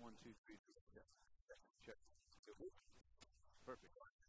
1, 2, 3. Check. Check. Perfect.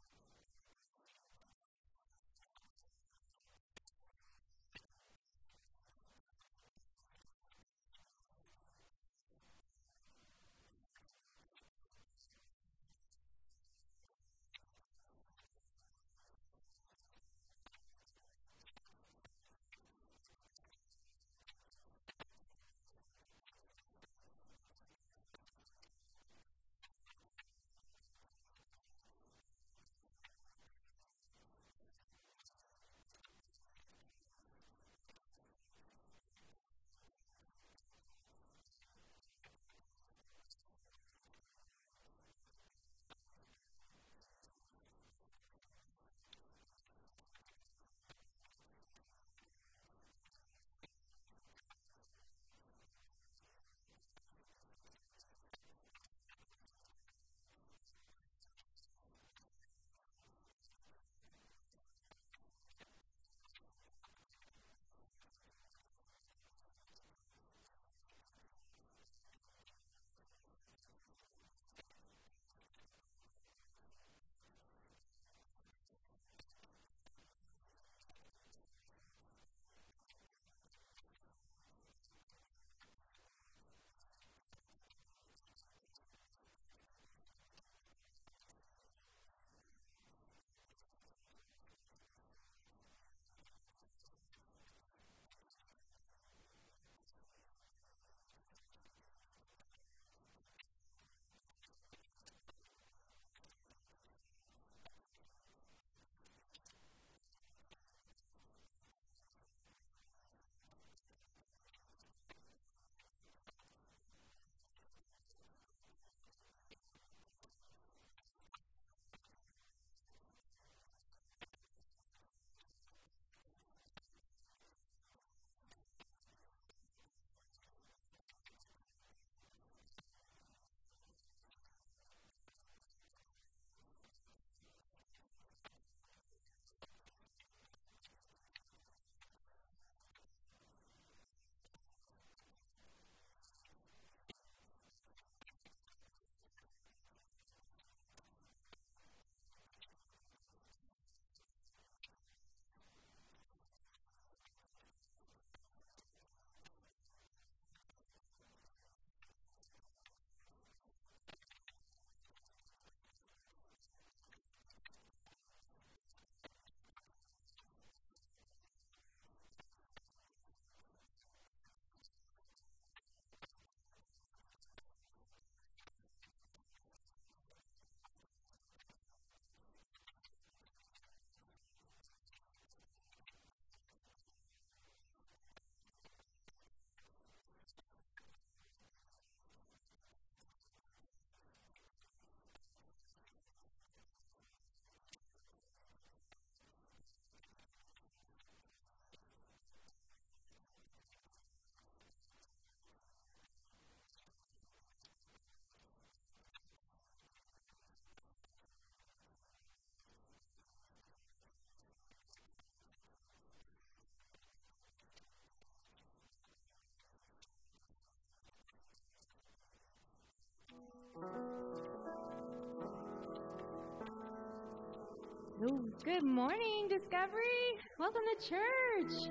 Oh, good morning, Discovery. Welcome to church.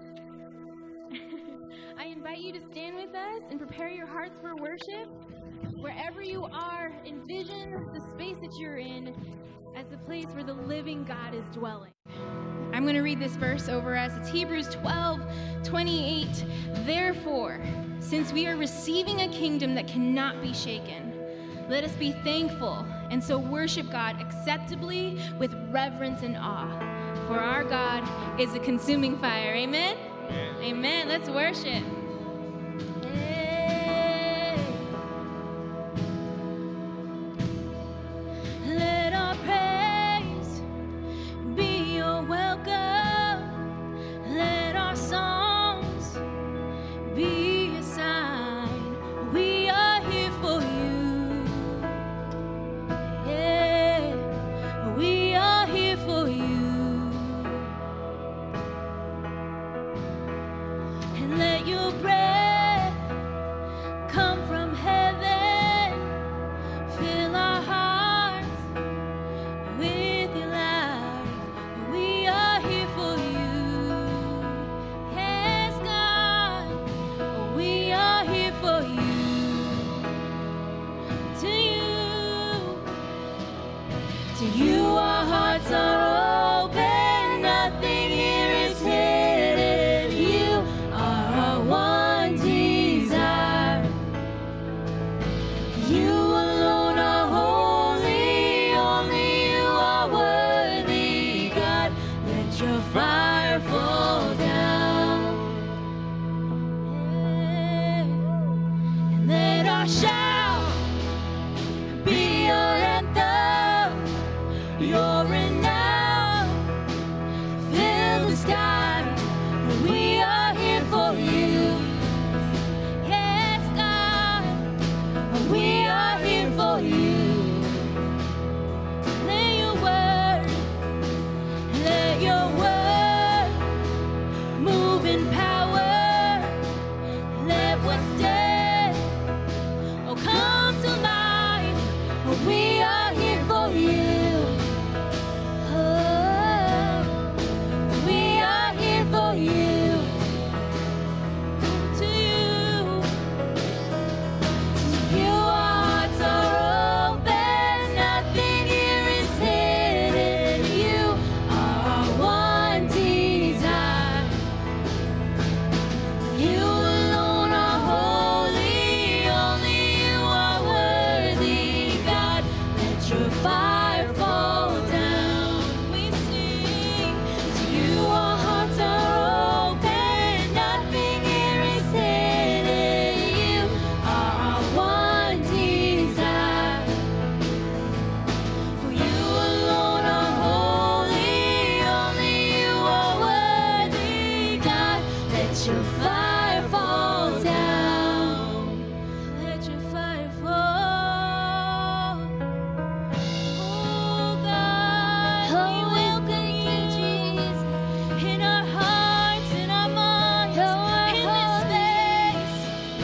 I invite you to stand with us and prepare your hearts for worship. Wherever you are, envision the space that you're in as the place where the living God is dwelling. I'm going to read this verse over us. It's Hebrews 12:28. Therefore, since we are receiving a kingdom that cannot be shaken, let us be thankful and so worship God acceptably with reverence and awe. For our God is a consuming fire. Amen? Amen. Amen. Let's worship. Let our praise be your welcome. Let our songs be a sign we are here for you. Yeah, we are here for you. And let your To you our hearts are open, nothing here is hidden. You are our one desire. You alone are holy, only you are worthy. God, let your fire fall down. And let our shout be your anthem, your renown. Fill the skies, we are here for you. Yes, God, we are here for you. Let your word move in power. Let what's dead, oh, come to life. We are here for you. Oh, we are here for you. To you our hearts are open. Nothing here is hidden. You are our one desire. You alone are holy, only you are worthy. God, let your fire fall down. We sing, to you our hearts are open, nothing here is hidden. You are our one desire. For you alone are holy, only you are worthy. God, let your fire fall down. Let your fire fall. Oh God, we welcome you, Jesus, in our hearts, in our minds, in this space.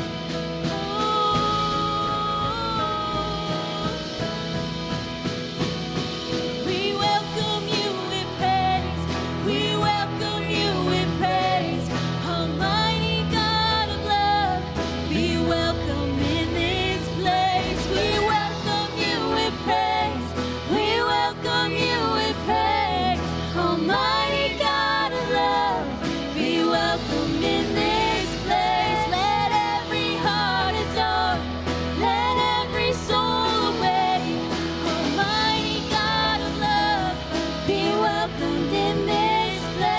We welcome you with praise. We welcome you with praise. Almighty God of love, be welcome in this place. We welcome you with praise. We welcome you with praise. Almighty God of love, be welcome in this place. Let every heart adore. Let every soul awake. Almighty God of love, be welcomed in this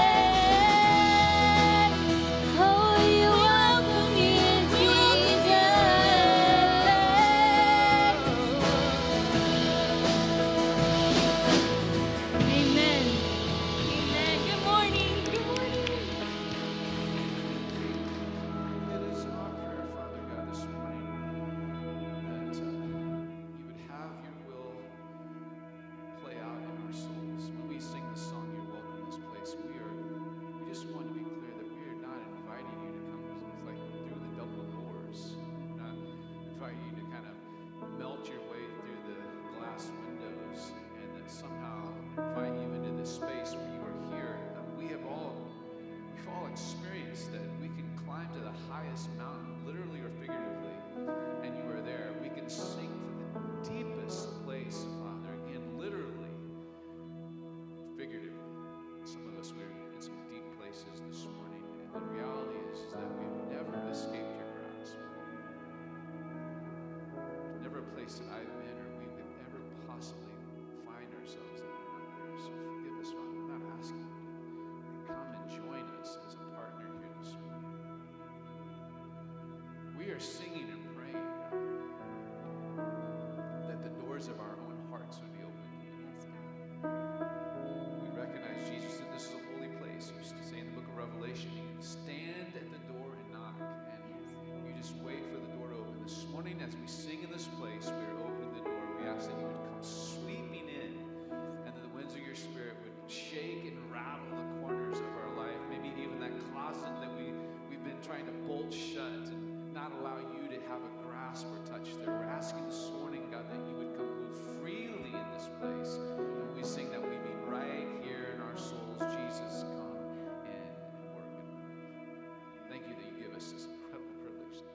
place. Oh, you welcome in Jesus. Amen. Amen. Good morning. Good morning. It is our prayer, Father God, this morning that you would have your will play out in our souls. When we sing this song, "You're welcome in this place," we just want to be clear that we are not inviting you to come like through the double doors. We're not inviting you to kind of melt your way through the glass windows and then somehow invite you into this space where you are here. We've all experienced that we can climb to the highest mountain, literally or figuratively, and you are there. We can sing from the deepest place, Father, again, literally, figuratively. Some of us, we're in some deep places this morning, and the reality is that we've never escaped your grasp. Never a place that I've been or we could ever possibly find ourselves that we're not there. So forgive us, Father. We're not asking you to come and join us as a partner here this morning. We are singing and praying, God, that the doors of our own hearts would be open. We recognize, Jesus, that this is a holy place. You say in the book of Revelation, you stand at the door and knock, and you just wait for the door to open. This morning, as we sing in this place, we are opening the door. We ask that you would come sweeping in, and that the winds of your Spirit would shake and rattle the corners of our life, maybe even that closet that we've been trying to bolt shut and not allow you to have a grasp or touch there. We're asking this morning, God, that you would come move freely in this place. And we sing that we mean right here in our souls. Jesus, come and work and move. Thank you that you give us this incredible privilege to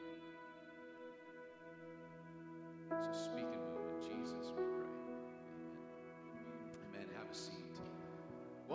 have. So speak and move in Jesus, we pray. Amen.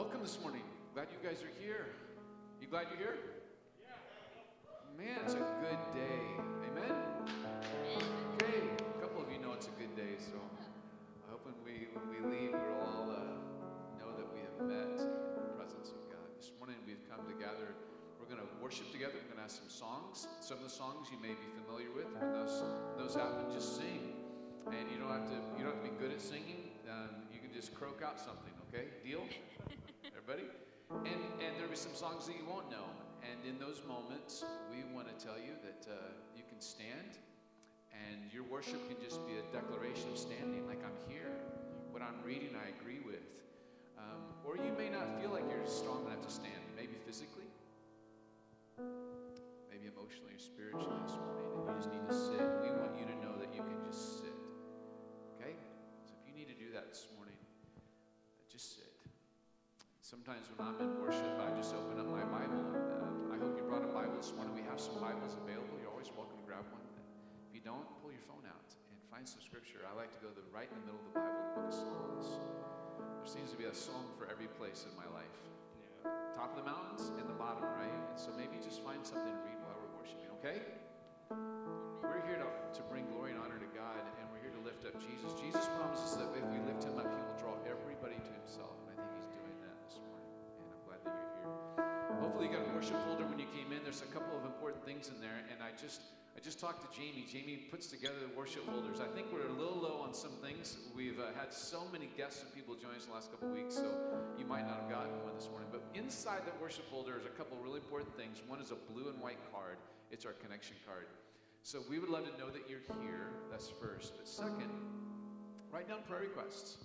Welcome this morning. Glad you guys are here. You glad you're here? Man, it's a good day. Amen? Okay, a couple of you know it's a good day, so I hope when we leave, we'll all know that we have met in the presence of God. This morning we've come together. We're going to worship together. We're going to have some songs. Some of the songs you may be familiar with. When those happen, just sing. And you don't have to be good at singing. You can just croak out something, okay? Deal? Everybody? And there'll be some songs that you won't know. And in those moments, we want to tell you that you can stand, and your worship can just be a declaration of standing, like I'm here. What I'm reading, I agree with. Or you may not feel like you're strong enough to stand, maybe physically, maybe emotionally or spiritually this morning, and you just need to sit. We want you to know that you can just sit. Okay? So if you need to do that this morning, just sit. Sometimes when I'm in worship, I just open up my Bible, and I hope you brought a Bible this morning. We have some Bibles available. You're always welcome to grab one. If you don't, pull your phone out and find some scripture. I like to go right in the middle of the Bible, the book of Psalms. There seems to be a psalm for every place in my life. Top of the mountains and the bottom, right? And so maybe just find something to read while we're worshiping, okay? We're here to bring glory and honor to God, and we're here to lift up Jesus. Jesus promises that if we lift him up, he will draw everybody to himself. And I think he's doing that this morning, and I'm glad that you're here. Hopefully you got a worship folder when you came in. There's a couple of important things in there, and I just talked to Jamie. Jamie puts together the worship folders. I think we're a little low on some things. We've had so many guests and people join us the last couple of weeks, so you might not have gotten one this morning. But inside that worship folder is a couple of really important things. One is a blue and white card. It's our connection card. So we would love to know that you're here. That's first. But second, write down prayer requests.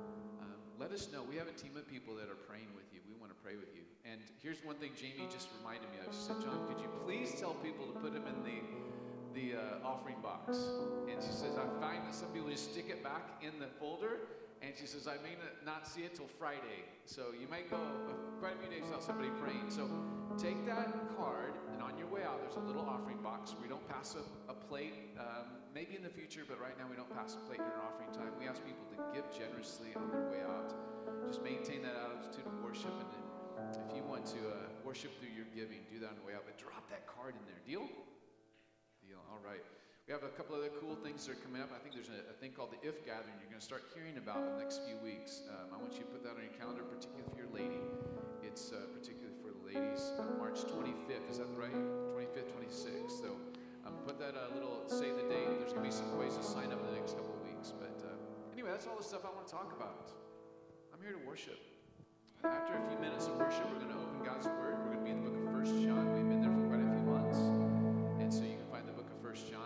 Let us know. We have a team of people that are praying with you. We want to pray with you. And here's one thing Jamie just reminded me of. She said, John, could you please tell people to put them in the offering box? And she says, I find that some people just stick it back in the folder. And she says, I may not see it till Friday. So you might go quite a few days without somebody praying. So take that card, and on your way out, there's a little offering box. We don't pass a plate, maybe in the future, but right now we don't pass a plate during our offering time. We ask people to give generously on their way out. Just maintain that attitude of worship. And if you want to worship through your giving, do that on the way out. But drop that card in there. Deal? Deal. All right. We have a couple other cool things that are coming up. I think there's a thing called the IF Gathering you're going to start hearing about in the next few weeks. I want you to put that on your calendar, particularly if you're a lady. It's particularly for the ladies. March 25th, is that right? 25th, 26th. So put that little, save the date. There's going to be some ways to sign up in the next couple of weeks. But anyway, that's all the stuff I want to talk about. I'm here to worship. After a few minutes of worship, we're going to open God's Word. We're going to be in the book of 1 John. We've been there for quite a few months. And so you can find the book of 1 John.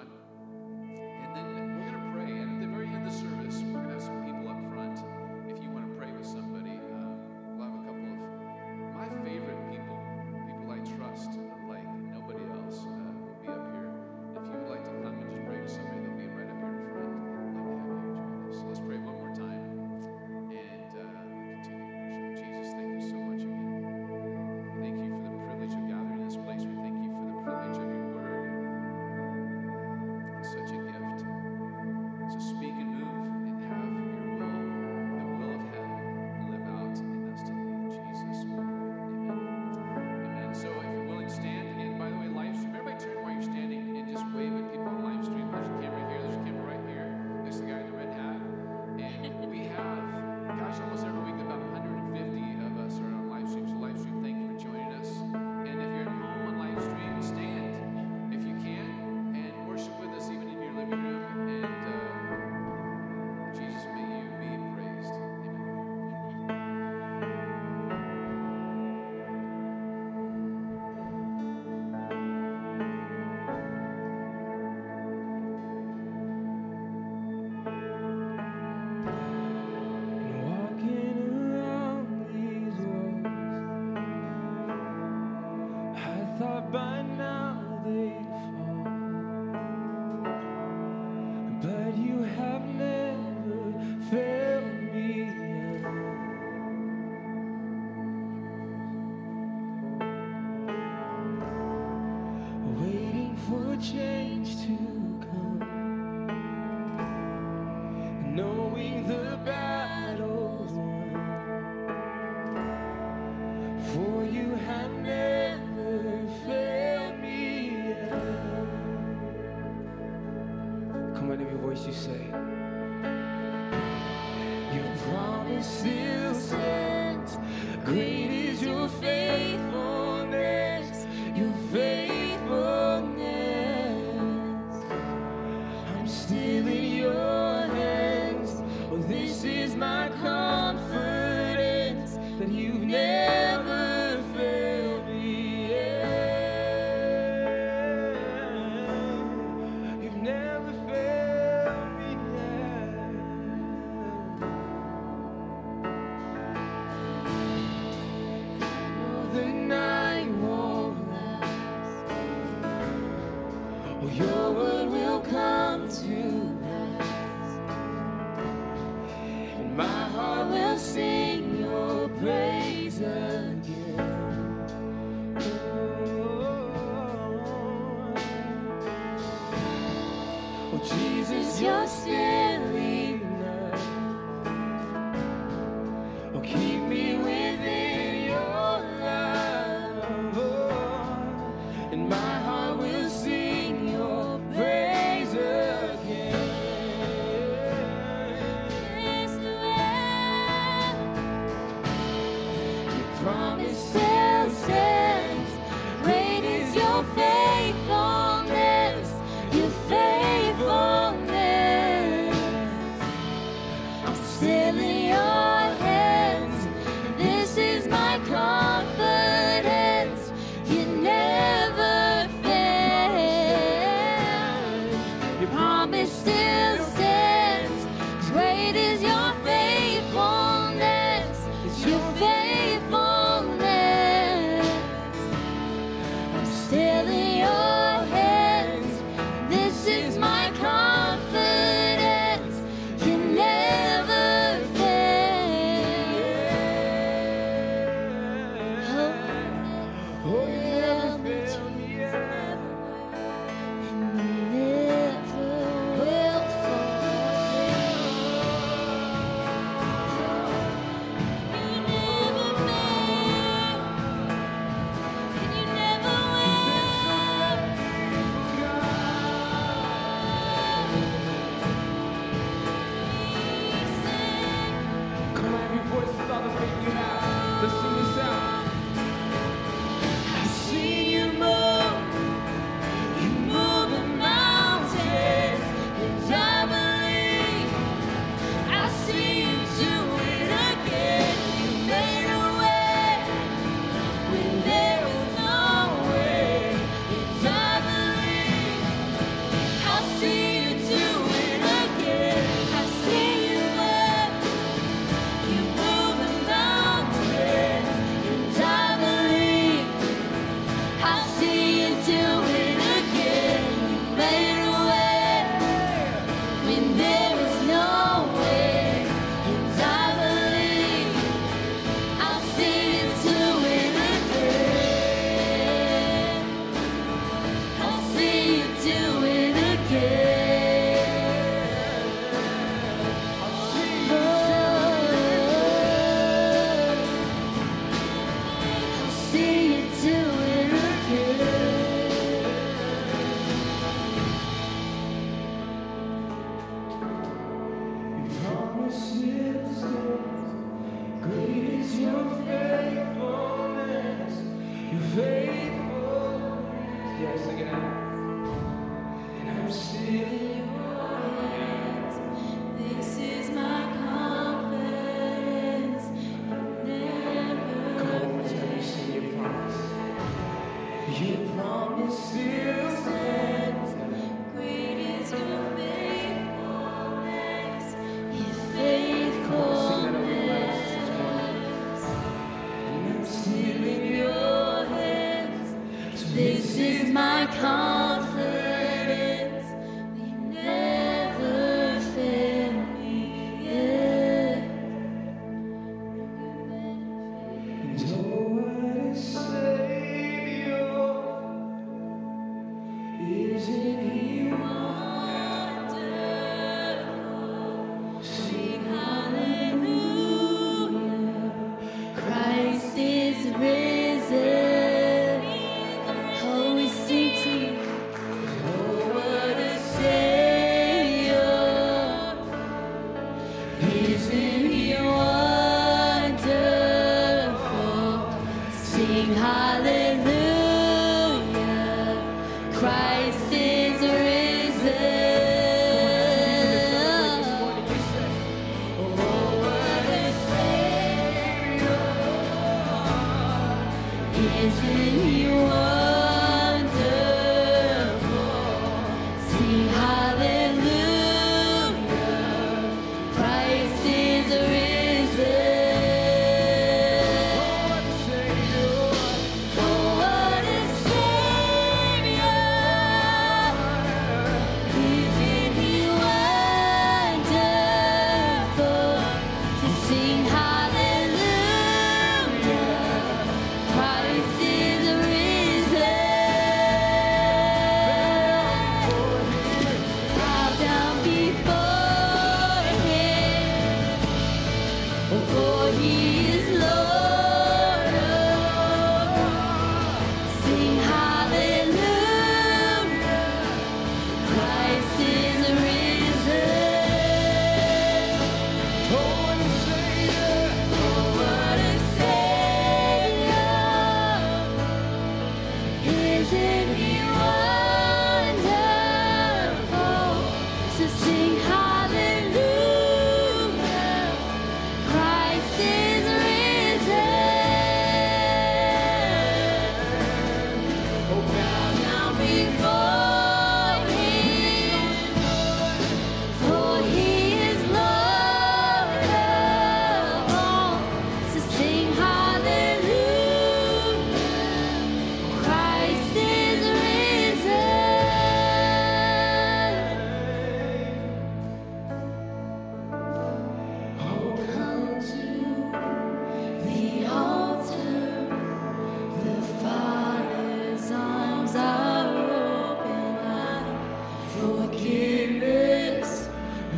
And then we're going to pray. And at the very end of the service, we're going to have some people up front. If you want to pray with somebody, we'll have a couple of my favorite people I trust like nobody else will be up here. If you would like to come and just pray with somebody, they'll be right up here in front. I'd love to have you join us. So let's pray one more time and continue worship. Jesus, thank you so much again. Thank you for the privilege of gathering in this place. We thank you for the privilege of your word. It's such a gift. So speak and move and have your will, the will of heaven, live out in us today. In Jesus, we pray. Amen. Amen. So if you're willing, stand. And by the way, live stream. Everybody turn while you're standing and just wave at people on live stream. There's a camera here. There's a camera right here. There's the guy in the red hat. And we have, gosh, almost every week about 150 of us are on live stream. So live stream, thank you for joining us. And if you're at home on live stream, stand if you can and worship with us even in your living room. And Jesus, may you be praised. Amen. And walking around these walls, I thought by now they'd fall, but you have never failed me yet. Waiting for change to come, knowing the battle's won. voice you say, your promise still stands. Great is your faithfulness, your faithfulness. I'm still in your hands. Oh, this is my confidence that you've never failed me yet. You've never failed me yet. Oh, the night won't last. Oh, your word will come to pass, and my heart will sing your praise again. Oh, Jesus, you're still enough. Oh, keep me within your love. Oh, and my heart will sing your praise again. Your promise still stands. Great is your faithfulness, your faithfulness. I'm still in your hands. This is my confidence. You never fail. Your promise still stands. Great is your faithfulness, your faithfulness. I'm still in your hands. This is my confidence. You never fail. Oh, you never failed me yet. And you never will fall.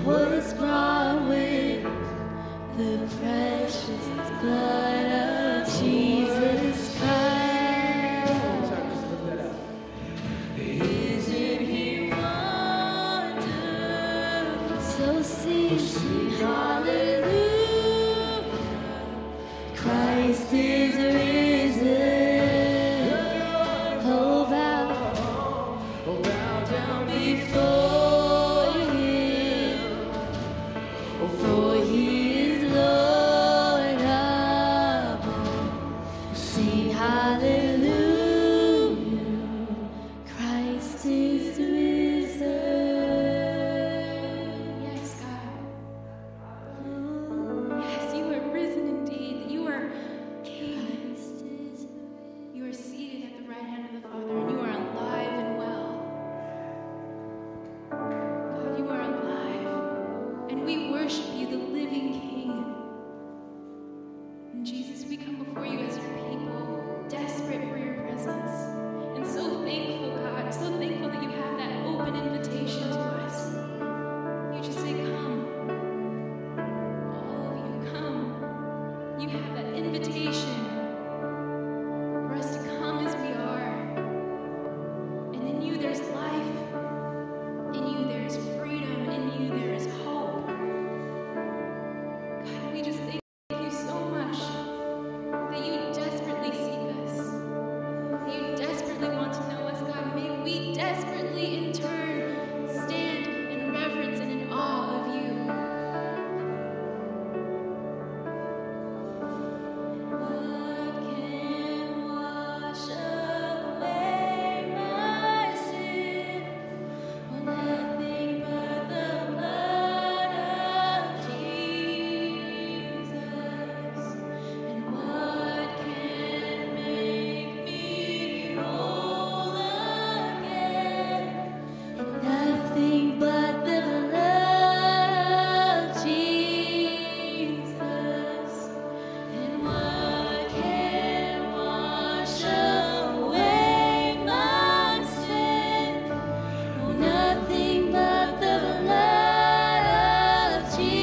was brought with the precious blood of Jesus Christ. Isn't he wonderful? So sing hallelujah. Christ is risen. Oh, bow down before him. For he is Lord of all. Sing hallelujah. Christ is risen. Yes, God. Yes, you are risen indeed. You are King. You are seated at the right hand of the Father, and you are alive and well. God, you are alive, and we worship you, the living King. And Jesus, we come before you as your people, desperate for your presence, and so thankful, God, so thankful that you have that open invitation to us. You just say, come. All of you, come. You have that invitation for us to come as we are. And in you there's life. In you there's freedom. In you there is hope. God, we just thank you so much that you desperately seek us. That you desperately want to know us, God. May we desperately in turn stand in reverence and in awe of you. What can wash away my sin? Well, nothing but the blood of Jesus. And what can make me whole again? Nothing but the blood of Jesus. And what can wash away my sin? Oh, nothing but the blood of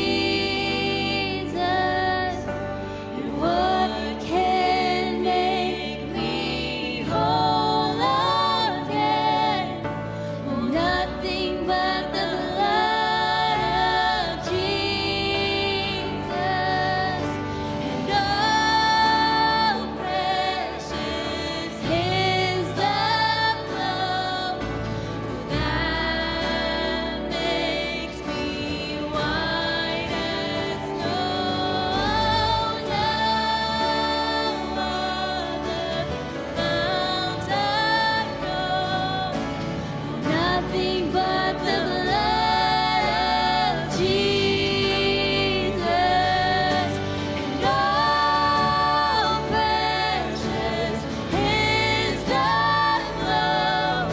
Jesus. And what can make me whole again? Oh, nothing but the blood of Jesus. And oh, precious is the flow that makes me white as snow. No other fount I know. Nothing but the blood of Jesus. And oh, precious is the flow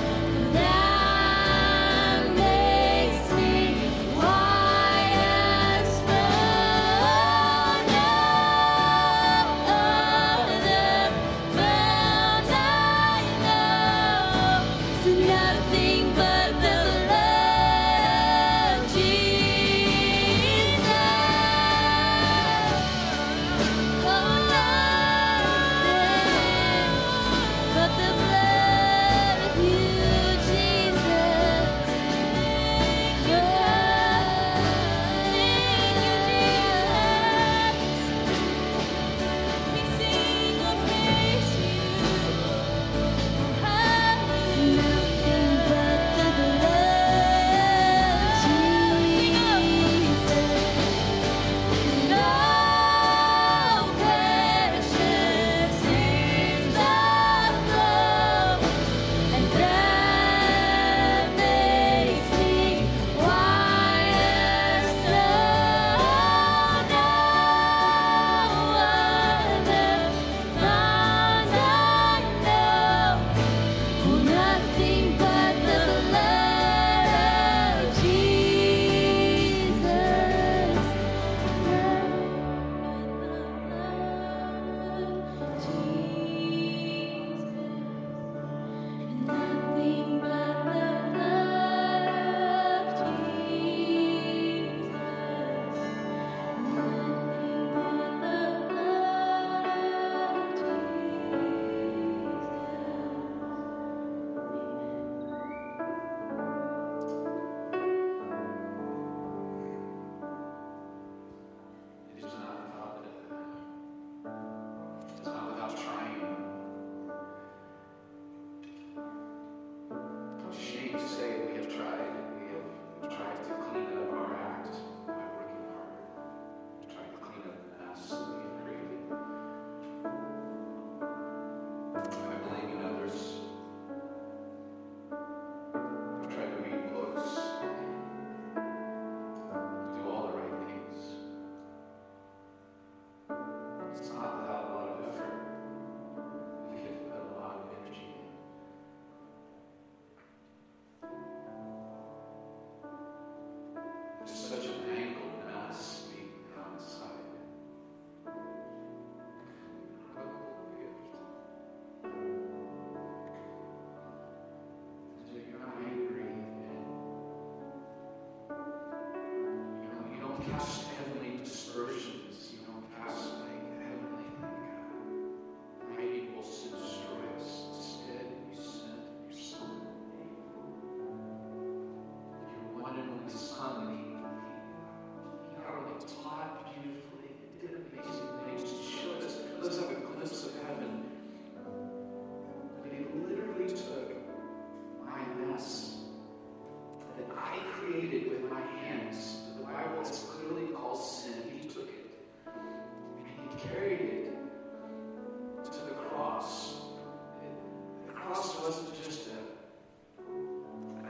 that makes me white as snow. No other fount I know. So nothing but the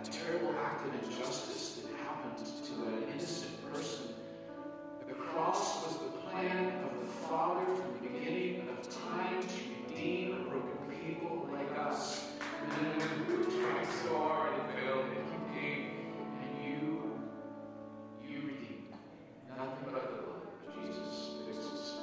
terrible act of injustice that happened to an innocent person. The cross was the plan of the Father from the beginning of time to redeem a broken people like us. And then when we tried so hard and failed, and He came, and you redeemed. Nothing but the blood of Jesus fixes.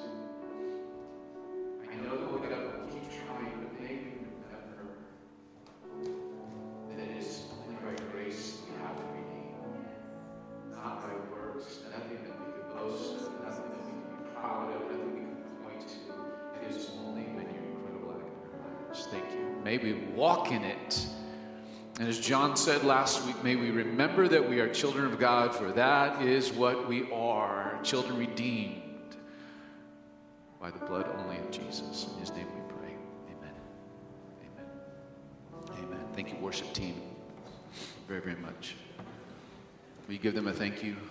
I know that we'll get up and keep trying, but maybe remember that it is only by grace we have to redeem, not by works. Nothing that we could boast of, nothing that we can be proud of, nothing we can point to. It is only been your incredible act in our lives. Thank you. May we walk in it. And as John said last week, may we remember that we are children of God, for that is what we are, children redeemed by the blood only of Jesus. In His name we pray. Amen. Amen. Amen. Thank you, worship team, very, very much. Will you give them a thank you?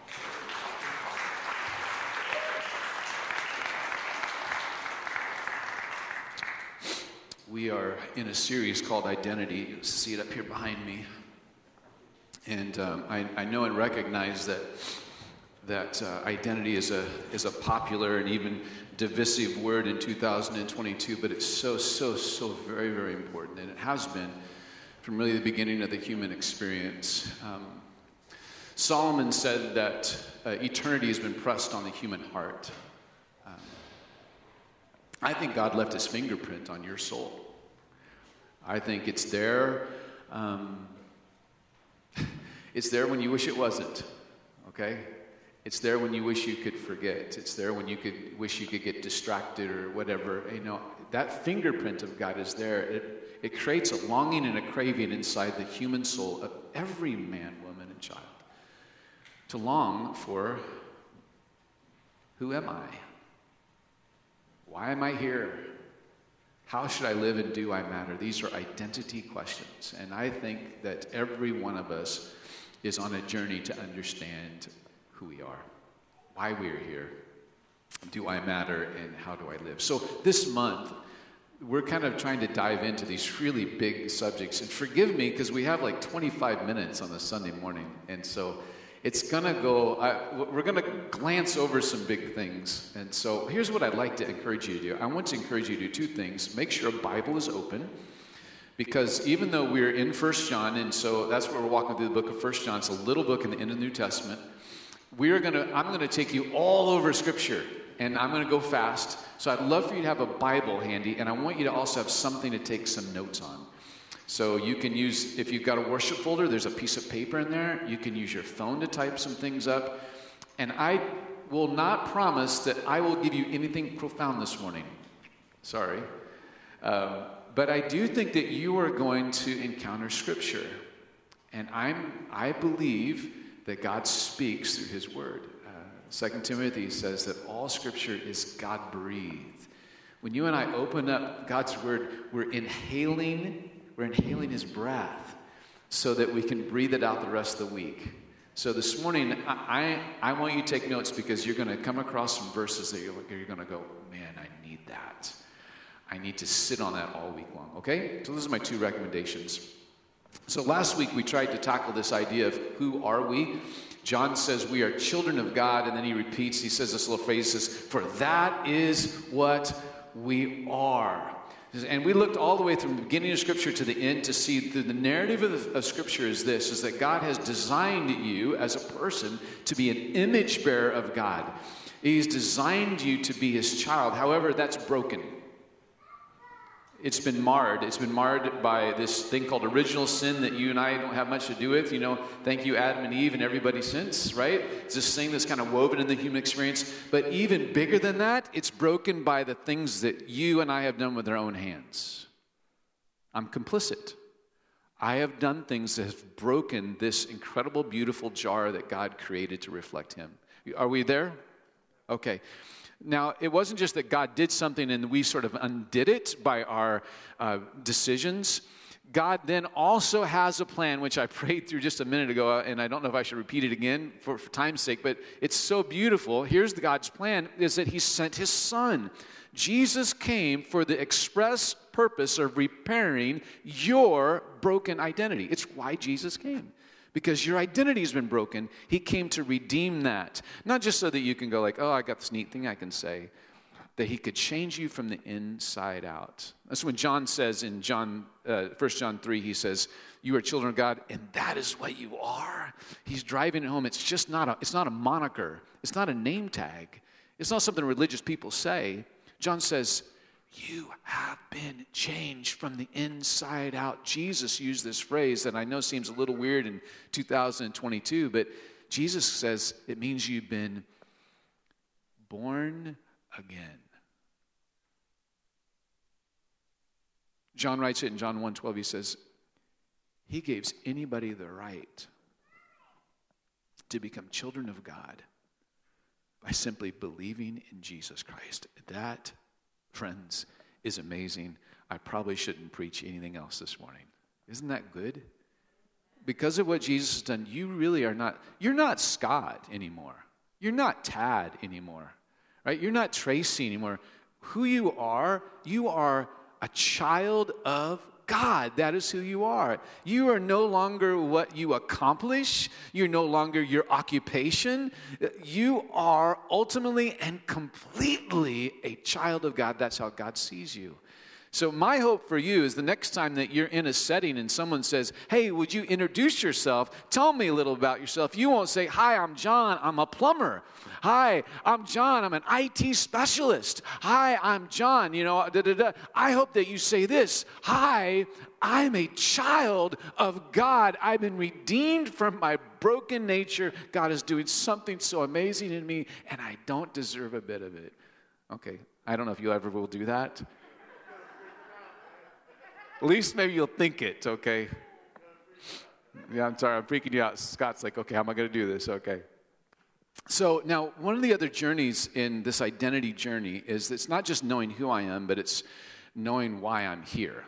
We are in a series called Identity. You see it up here behind me. And I know and recognize that identity is a popular and even divisive word in 2022, but it's so very, very important. And it has been from really the beginning of the human experience. Solomon said that eternity has been pressed on the human heart. I think God left His fingerprint on your soul. I think it's there. It's there when you wish it wasn't. Okay? It's there when you wish you could forget. It's there when you wish you could get distracted or whatever. You know, that fingerprint of God is there. It creates a longing and a craving inside the human soul of every man, woman, and child to long for, who am I? Why am I here? How should I live and do I matter? These are identity questions. And I think that every one of us is on a journey to understand who we are, why we are here, do I matter, and how do I live? So this month, we're kind of trying to dive into these really big subjects. And forgive me, because we have like 25 minutes on a Sunday morning. And so it's going to go, we're going to glance over some big things. And so here's what I'd like to encourage you to do. I want to encourage you to do two things. Make sure a Bible is open, because even though we're in 1 John, and so that's where we're walking through the book of 1 John. It's a little book in the end of the New Testament. I'm going to take you all over Scripture, and I'm going to go fast. So I'd love for you to have a Bible handy, and I want you to also have something to take some notes on. So you can use, if you've got a worship folder, there's a piece of paper in there. You can use your phone to type some things up. And I will not promise that I will give you anything profound this morning. Sorry. But I do think that you are going to encounter Scripture. And I believe that God speaks through His Word. 2 Timothy says that all Scripture is God-breathed. When you and I open up God's Word, we're inhaling His breath so that we can breathe it out the rest of the week. So this morning, I want you to take notes, because you're going to come across some verses that you're going to go, man, I need that. I need to sit on that all week long, okay? So those are my two recommendations. So last week, we tried to tackle this idea of who are we? John says we are children of God, and then he says this little phrase, he says, for that is what we are. And we looked all the way from the beginning of Scripture to the end to see through the narrative of Scripture is that God has designed you as a person to be an image bearer of God. He's designed you to be His child. However, that's broken. It's been marred. It's been marred by this thing called original sin that you and I don't have much to do with. You know, thank you, Adam and Eve, and everybody since, right? It's this thing that's kind of woven in the human experience. But even bigger than that, it's broken by the things that you and I have done with our own hands. I'm complicit. I have done things that have broken this incredible, beautiful jar that God created to reflect Him. Are we there? Okay. Now, it wasn't just that God did something and we sort of undid it by our decisions. God then also has a plan, which I prayed through just a minute ago, and I don't know if I should repeat it again for time's sake, but it's so beautiful. Here's God's plan, is that He sent His Son. Jesus came for the express purpose of repairing your broken identity. It's why Jesus came. Because your identity has been broken. He came to redeem that. Not just so that you can go like, oh, I got this neat thing I can say. That he could change you from the inside out. That's when John says in 1 John 3, he says, you are children of God, and that is what you are. He's driving it home. It's just not a moniker. It's not a name tag. It's not something religious people say. John says, you have been changed from the inside out. Jesus used this phrase that I know seems a little weird in 2022, but Jesus says it means you've been born again. John writes it in John 1:12. He says, he gives anybody the right to become children of God by simply believing in Jesus Christ. That, friends, is amazing. I probably shouldn't preach anything else this morning. Isn't that good? Because of what Jesus has done, you really are not, you're not Scott anymore. You're not Tad anymore, right? You're not Tracy anymore. Who you are a child of God. That is who you are. You are no longer what you accomplish. You're no longer your occupation. You are ultimately and completely a child of God. That's how God sees you. So my hope for you is the next time that you're in a setting and someone says, hey, would you introduce yourself? Tell me a little about yourself. You won't say, hi, I'm John. I'm a plumber. Hi, I'm John. I'm an IT specialist. Hi, I'm John. I hope that you say this. Hi, I'm a child of God. I've been redeemed from my broken nature. God is doing something so amazing in me, and I don't deserve a bit of it. Okay, I don't know if you ever will do that. At least maybe you'll think it, okay? Yeah, I'm sorry, I'm freaking you out. Scott's like, okay, how am I going to do this? Okay. So now, one of the other journeys in this identity journey is it's not just knowing who I am, but it's knowing why I'm here.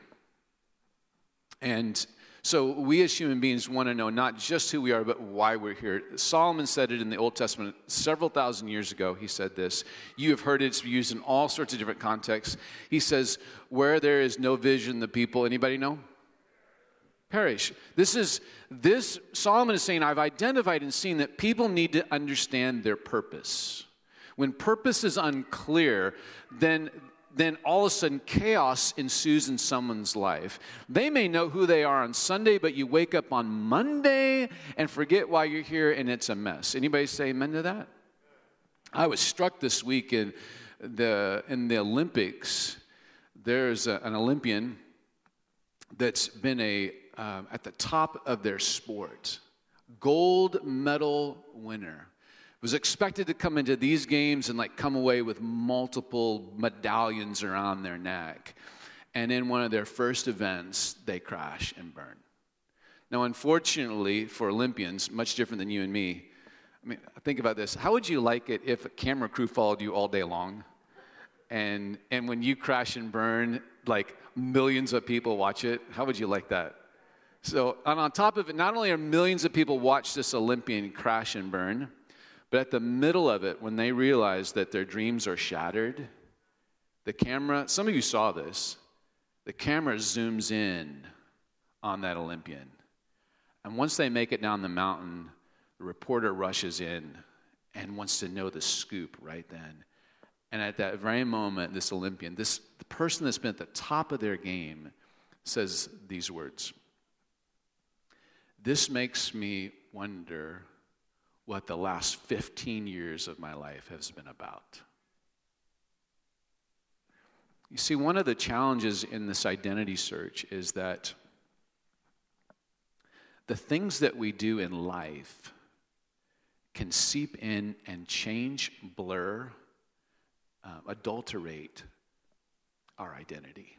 And so we as human beings want to know not just who we are, but why we're here. Solomon said it in the Old Testament several thousand years ago. He said this. You have heard it's used in all sorts of different contexts. He says, where there is no vision, the people, anybody know? Perish. This Solomon is saying, I've identified and seen that people need to understand their purpose. When purpose is unclear, then all of a sudden chaos ensues in someone's life. They may know who they are on Sunday, but you wake up on Monday and forget why you're here, and it's a mess. Anybody say amen to that? I was struck this week in the Olympics. There's an Olympian that's been at the top of their sport, gold medal winner. Was expected to come into these games and come away with multiple medallions around their neck. And in one of their first events, they crash and burn. Now, unfortunately for Olympians, much different than you and me, think about this. How would you like it if a camera crew followed you all day long? And when you crash and burn, millions of people watch it? How would you like that? So, and on top of it, not only are millions of people watch this Olympian crash and burn, but at the middle of it, when they realize that their dreams are shattered, the camera, some of you saw this, the camera zooms in on that Olympian. And once they make it down the mountain, the reporter rushes in and wants to know the scoop right then. And at that very moment, this Olympian, the person that's been at the top of their game, says these words. This makes me wonder what the last 15 years of my life has been about. You see, one of the challenges in this identity search is that the things that we do in life can seep in and change, blur, adulterate our identity.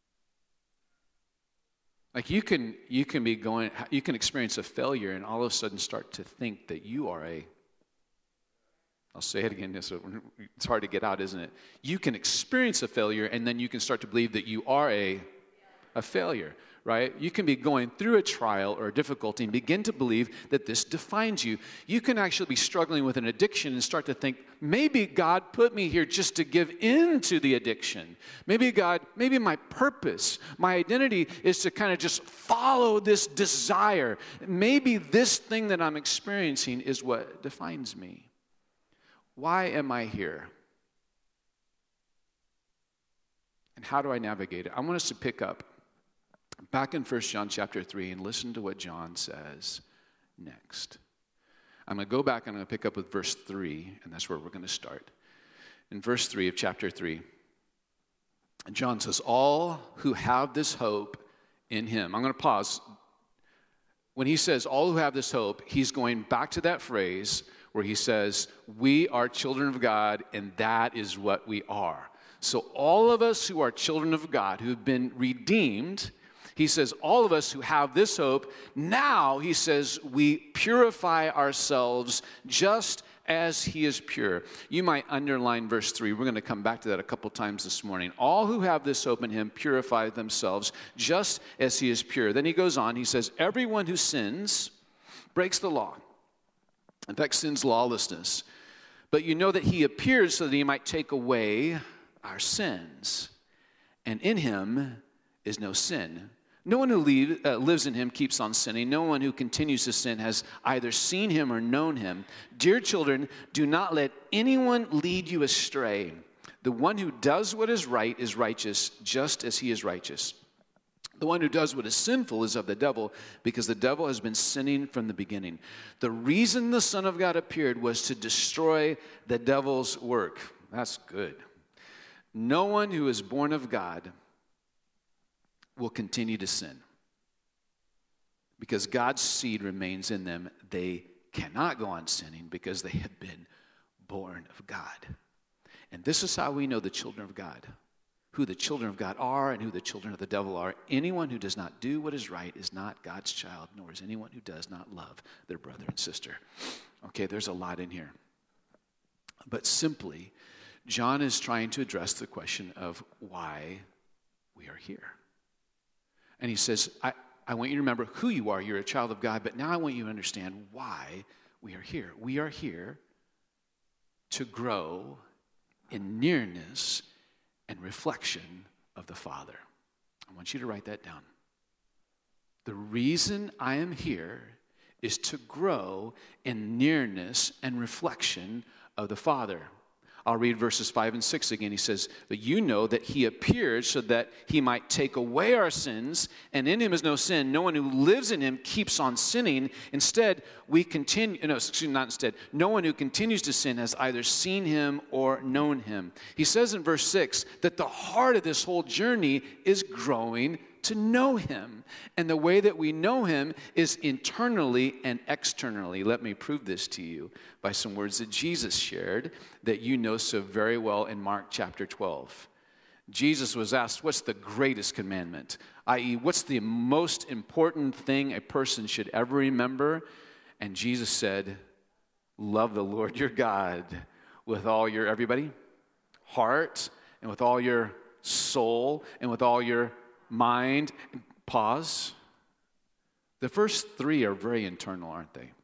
You can experience a failure and all of a sudden start to think that you are I'll say it again, it's hard to get out, isn't it? You can experience a failure and then you can start to believe that you are a failure. right? You can be going through a trial or a difficulty and begin to believe that this defines you. You can actually be struggling with an addiction and start to think, maybe God put me here just to give in to the addiction. Maybe my purpose, my identity is to kind of just follow this desire. Maybe this thing that I'm experiencing is what defines me. Why am I here? And how do I navigate it? I want us to pick up back in 1 John chapter 3 and listen to what John says next. I'm going to go back and I'm going to pick up with verse 3, and that's where we're going to start. In verse 3 of chapter 3, John says, all who have this hope in him. I'm going to pause. When he says all who have this hope, he's going back to that phrase where he says, we are children of God, and that is what we are. So all of us who are children of God, who have been redeemed, he says, all of us who have this hope, now, he says, we purify ourselves just as he is pure. You might underline verse 3. We're going to come back to that a couple times this morning. All who have this hope in him purify themselves just as he is pure. Then he goes on, he says, everyone who sins breaks the law. In fact, sin's lawlessness. But you know that he appears so that he might take away our sins, and in him is no sin. No one who lives in him keeps on sinning. No one who continues to sin has either seen him or known him. Dear children, do not let anyone lead you astray. The one who does what is right is righteous, just as he is righteous. The one who does what is sinful is of the devil, because the devil has been sinning from the beginning. The reason the Son of God appeared was to destroy the devil's work. That's good. No one who is born of God will continue to sin. Because God's seed remains in them, they cannot go on sinning because they have been born of God. And this is how we know the children of God, who the children of God are and who the children of the devil are. Anyone who does not do what is right is not God's child, nor is anyone who does not love their brother and sister. Okay, there's a lot in here. But simply, John is trying to address the question of why we are here. And he says, I want you to remember who you are. You're a child of God, but now I want you to understand why we are here. We are here to grow in nearness and reflection of the Father. I want you to write that down. The reason I am here is to grow in nearness and reflection of the Father. I'll read verses 5 and 6 again. He says, but you know that he appeared so that he might take away our sins, and in him is no sin. No one who lives in him keeps on sinning. No one who continues to sin has either seen him or known him. He says in verse 6 that the heart of this whole journey is growing to know him. And the way that we know him is internally and externally. Let me prove this to you by some words that Jesus shared that you know so very well in Mark chapter 12. Jesus was asked, what's the greatest commandment? I.e., what's the most important thing a person should ever remember? And Jesus said, love the Lord your God with all your, everybody, heart, and with all your soul, and with all your mind. Pause. The first three are very internal, aren't they?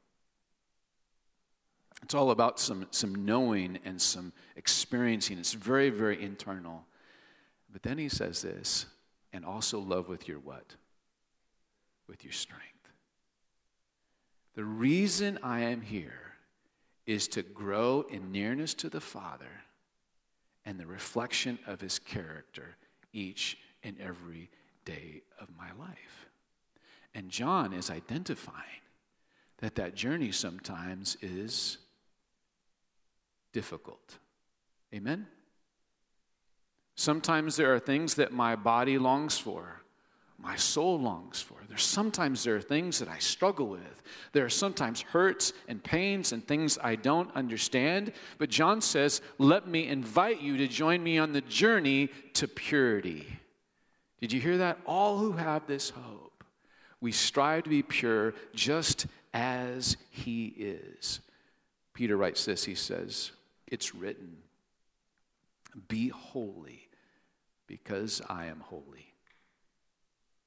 It's all about some knowing and some experiencing. It's very, very internal. But then he says this, and also love with your what? With your strength. The reason I am here is to grow in nearness to the Father and the reflection of his character each and every day of my life. And John is identifying that journey sometimes is difficult. Amen? Sometimes there are things that my body longs for, my soul longs for. Sometimes there are things that I struggle with. There are sometimes hurts and pains and things I don't understand. But John says, let me invite you to join me on the journey to purity. Did you hear that? All who have this hope, we strive to be pure just as he is. Peter writes this, he says, it's written, be holy because I am holy.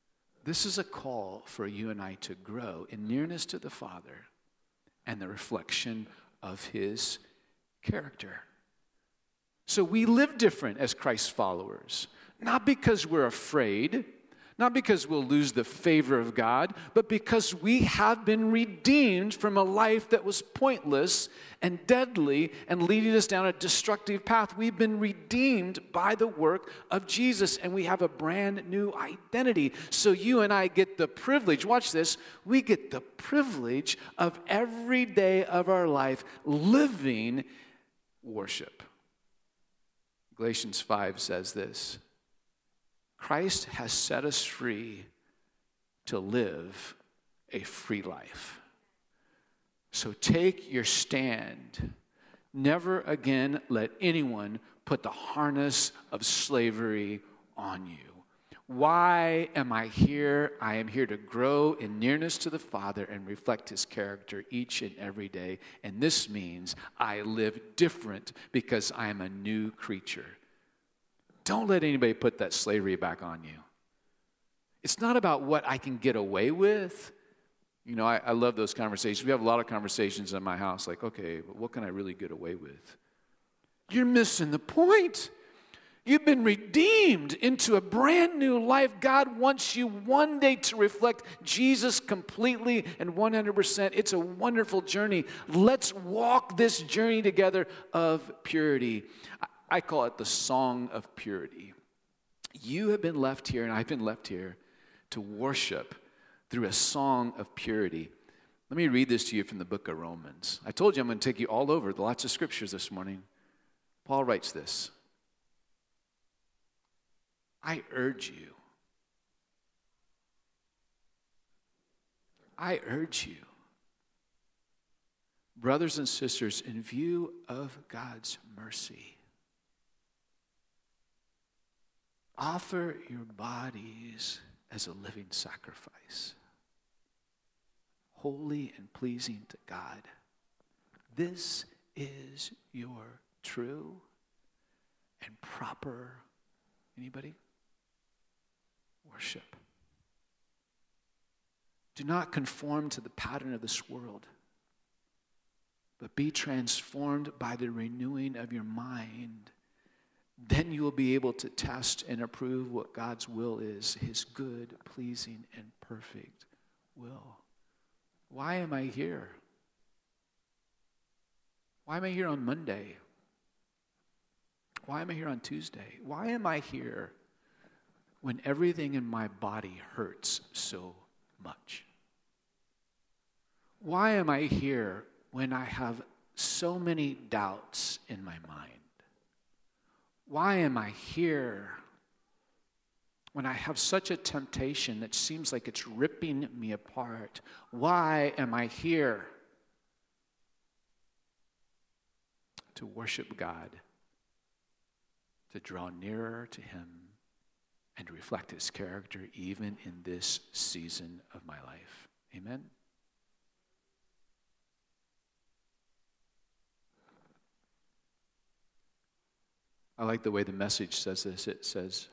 this is a call for you and I to grow in nearness to the Father and the reflection of his character. So we live different as Christ's followers, not because we're afraid, not because we'll lose the favor of God, but because we have been redeemed from a life that was pointless and deadly and leading us down a destructive path. We've been redeemed by the work of Jesus, and we have a brand new identity. So you and I get the privilege, watch this, we get the privilege of every day of our life living worship. Galatians 5 says this: Christ has set us free to live a free life. So take your stand. Never again let anyone put the harness of slavery on you. Why am I here? I am here to grow in nearness to the Father and reflect his character each and every day. And this means I live different because I am a new creature. Don't let anybody put that slavery back on you. It's not about what I can get away with. You know, I love those conversations. We have a lot of conversations in my house like, okay, but what can I really get away with? You're missing the point. You've been redeemed into a brand new life. God wants you one day to reflect Jesus completely and 100%. It's a wonderful journey. Let's walk this journey together of purity. I call it the song of purity. You have been left here, and I've been left here to worship through a song of purity. Let me read this to you from the book of Romans. I told you I'm going to take you all over lots of scriptures this morning. Paul writes this: I urge you, brothers and sisters, in view of God's mercy, offer your bodies as a living sacrifice, holy and pleasing to God. This is your true and proper, anybody? Worship. Do not conform to the pattern of this world, but be transformed by the renewing of your mind. Then you will be able to test and approve what God's will is, his good, pleasing, and perfect will. Why am I here? Why am I here on Monday? Why am I here on Tuesday? Why am I here when everything in my body hurts so much? Why am I here when I have so many doubts in my mind? Why am I here when I have such a temptation that seems like it's ripping me apart? Why am I here? To worship God, to draw nearer to him, and to reflect his character even in this season of my life. Amen? I like the way the Message says this. It says,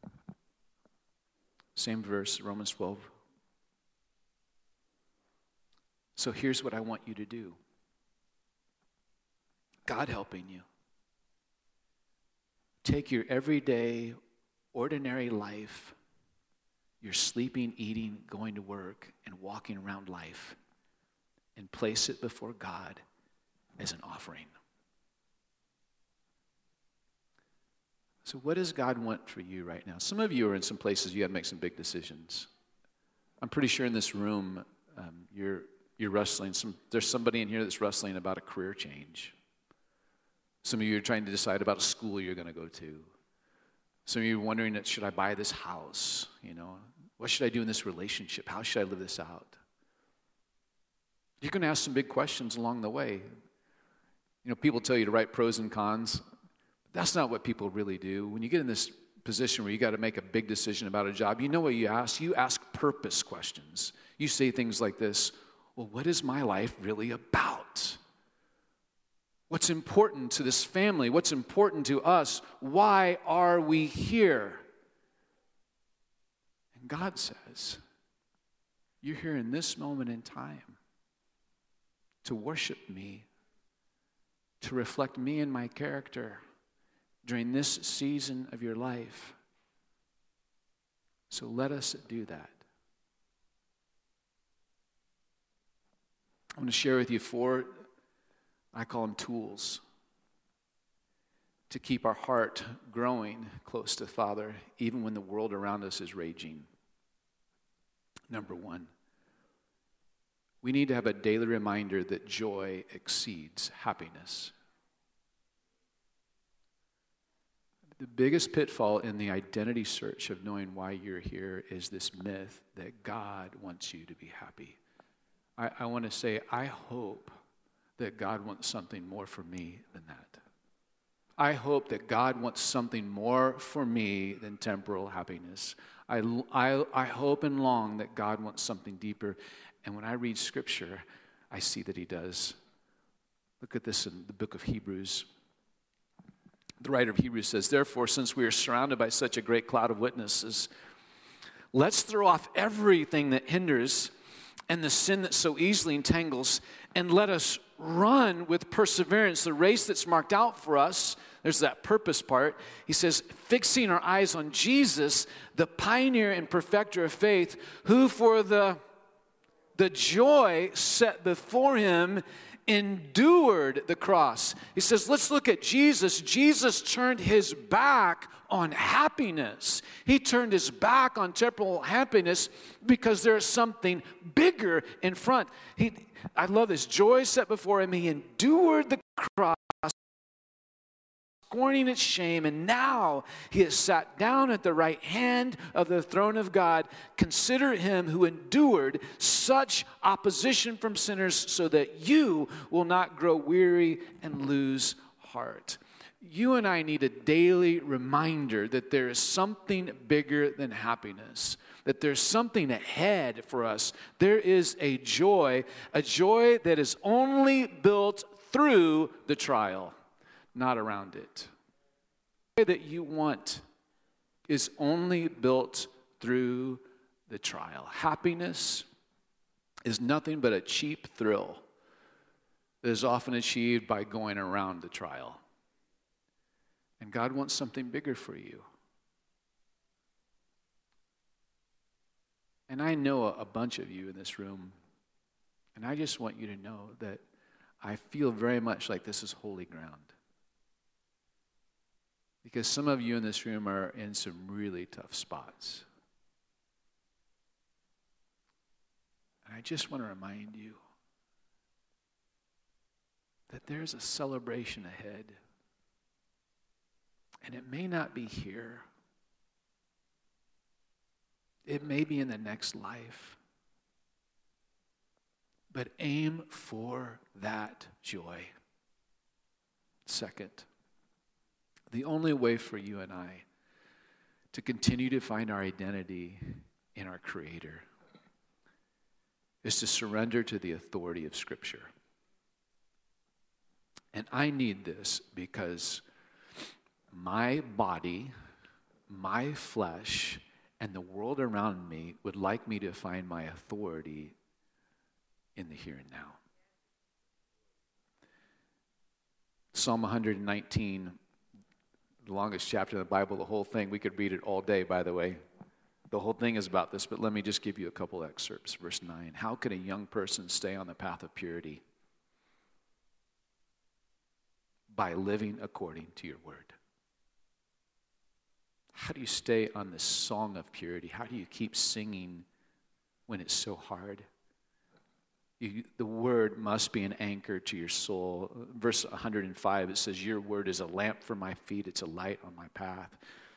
same verse, Romans 12. So here's what I want you to do. God helping you. Take your everyday, ordinary life, your sleeping, eating, going to work, and walking around life, and place it before God as an offering. So what does God want for you right now? Some of you are in some places you got to make some big decisions. I'm pretty sure in this room you're wrestling. There's somebody in here that's wrestling about a career change. Some of you are trying to decide about a school you're going to go to. Some of you are wondering, that should I buy this house? You know, what should I do in this relationship? How should I live this out? You're going to ask some big questions along the way. You know, people tell you to write pros and cons. That's not what people really do. When you get in this position where you got to make a big decision about a job, you know what you ask? You ask purpose questions. You say things like this: well, what is my life really about? What's important to this family? What's important to us? Why are we here? And God says, You're here in this moment in time to worship me, to reflect me and my character during this season of your life. So let us do that. I want to share with you 4, I call them tools, to keep our heart growing close to the Father, even when the world around us is raging. Number 1, we need to have a daily reminder that joy exceeds happiness. The biggest pitfall in the identity search of knowing why you're here is this myth that God wants you to be happy. I want to say, I hope that God wants something more for me than that. I hope that God wants something more for me than temporal happiness. I hope and long that God wants something deeper. And when I read Scripture, I see that He does. Look at this in the book of Hebrews. The writer of Hebrews says, therefore, since we are surrounded by such a great cloud of witnesses, let's throw off everything that hinders and the sin that so easily entangles, and let us run with perseverance the race that's marked out for us. There's that purpose part. He says, fixing our eyes on Jesus, the pioneer and perfecter of faith, who for the joy set before him endured the cross. He says, let's look at Jesus. Jesus turned his back on happiness. He turned his back on temporal happiness because there's something bigger in front. I love this. Joy set before him. He endured the cross, scorning its shame, and now he has sat down at the right hand of the throne of God. Consider him who endured such opposition from sinners so that you will not grow weary and lose heart. You and I need a daily reminder that there is something bigger than happiness, that there's something ahead for us. There is a joy that is only built through the trial, not around it. The joy that you want is only built through the trial. Happiness is nothing but a cheap thrill that is often achieved by going around the trial. And God wants something bigger for you. And I know a bunch of you in this room, and I just want you to know that I feel very much like this is holy ground. Because some of you in this room are in some really tough spots. And I just want to remind you that there's a celebration ahead. And it may not be here. It may be in the next life. But aim for that joy. Second, the only way for you and I to continue to find our identity in our Creator is to surrender to the authority of Scripture. And I need this because my body, my flesh, and the world around me would like me to find my authority in the here and now. Psalm 119, the longest chapter in the Bible, the whole thing, we could read it all day, by the way. The whole thing is about this, but let me just give you a couple excerpts. Verse 9, how can a young person stay on the path of purity? By living according to your word. How do you stay on this song of purity? How do you keep singing when it's so hard? The word must be an anchor to your soul. Verse 105, it says, your word is a lamp for my feet. It's a light on my path.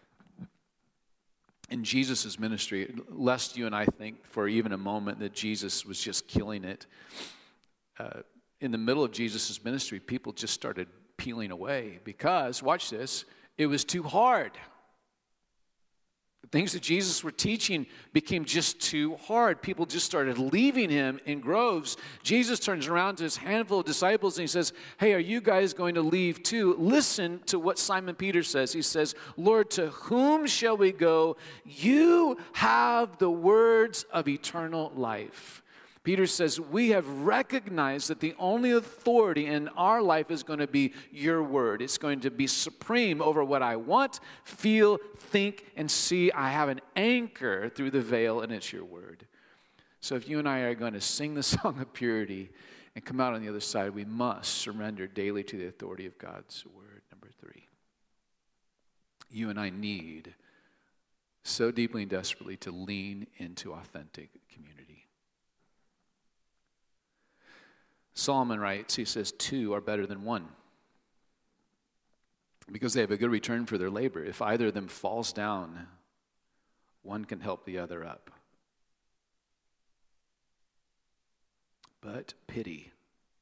In Jesus' ministry, lest you and I think for even a moment that Jesus was just killing it, in the middle of Jesus' ministry, people just started peeling away because, watch this, it was too hard. things that Jesus were teaching became just too hard. People just started leaving him in groves. Jesus turns around to his handful of disciples and he says, hey, are you guys going to leave too? Listen to what Simon Peter says. He says, Lord, to whom shall we go? You have the words of eternal life. Peter says, we have recognized that the only authority in our life is going to be your word. It's going to be supreme over what I want, feel, think, and see. I have an anchor through the veil, and it's your word. So if you and I are going to sing the song of purity and come out on the other side, we must surrender daily to the authority of God's word. Number 3, you and I need so deeply and desperately to lean into authentic community. Solomon writes, he says, 2 are better than 1 because they have a good return for their labor. If either of them falls down, one can help the other up. But pity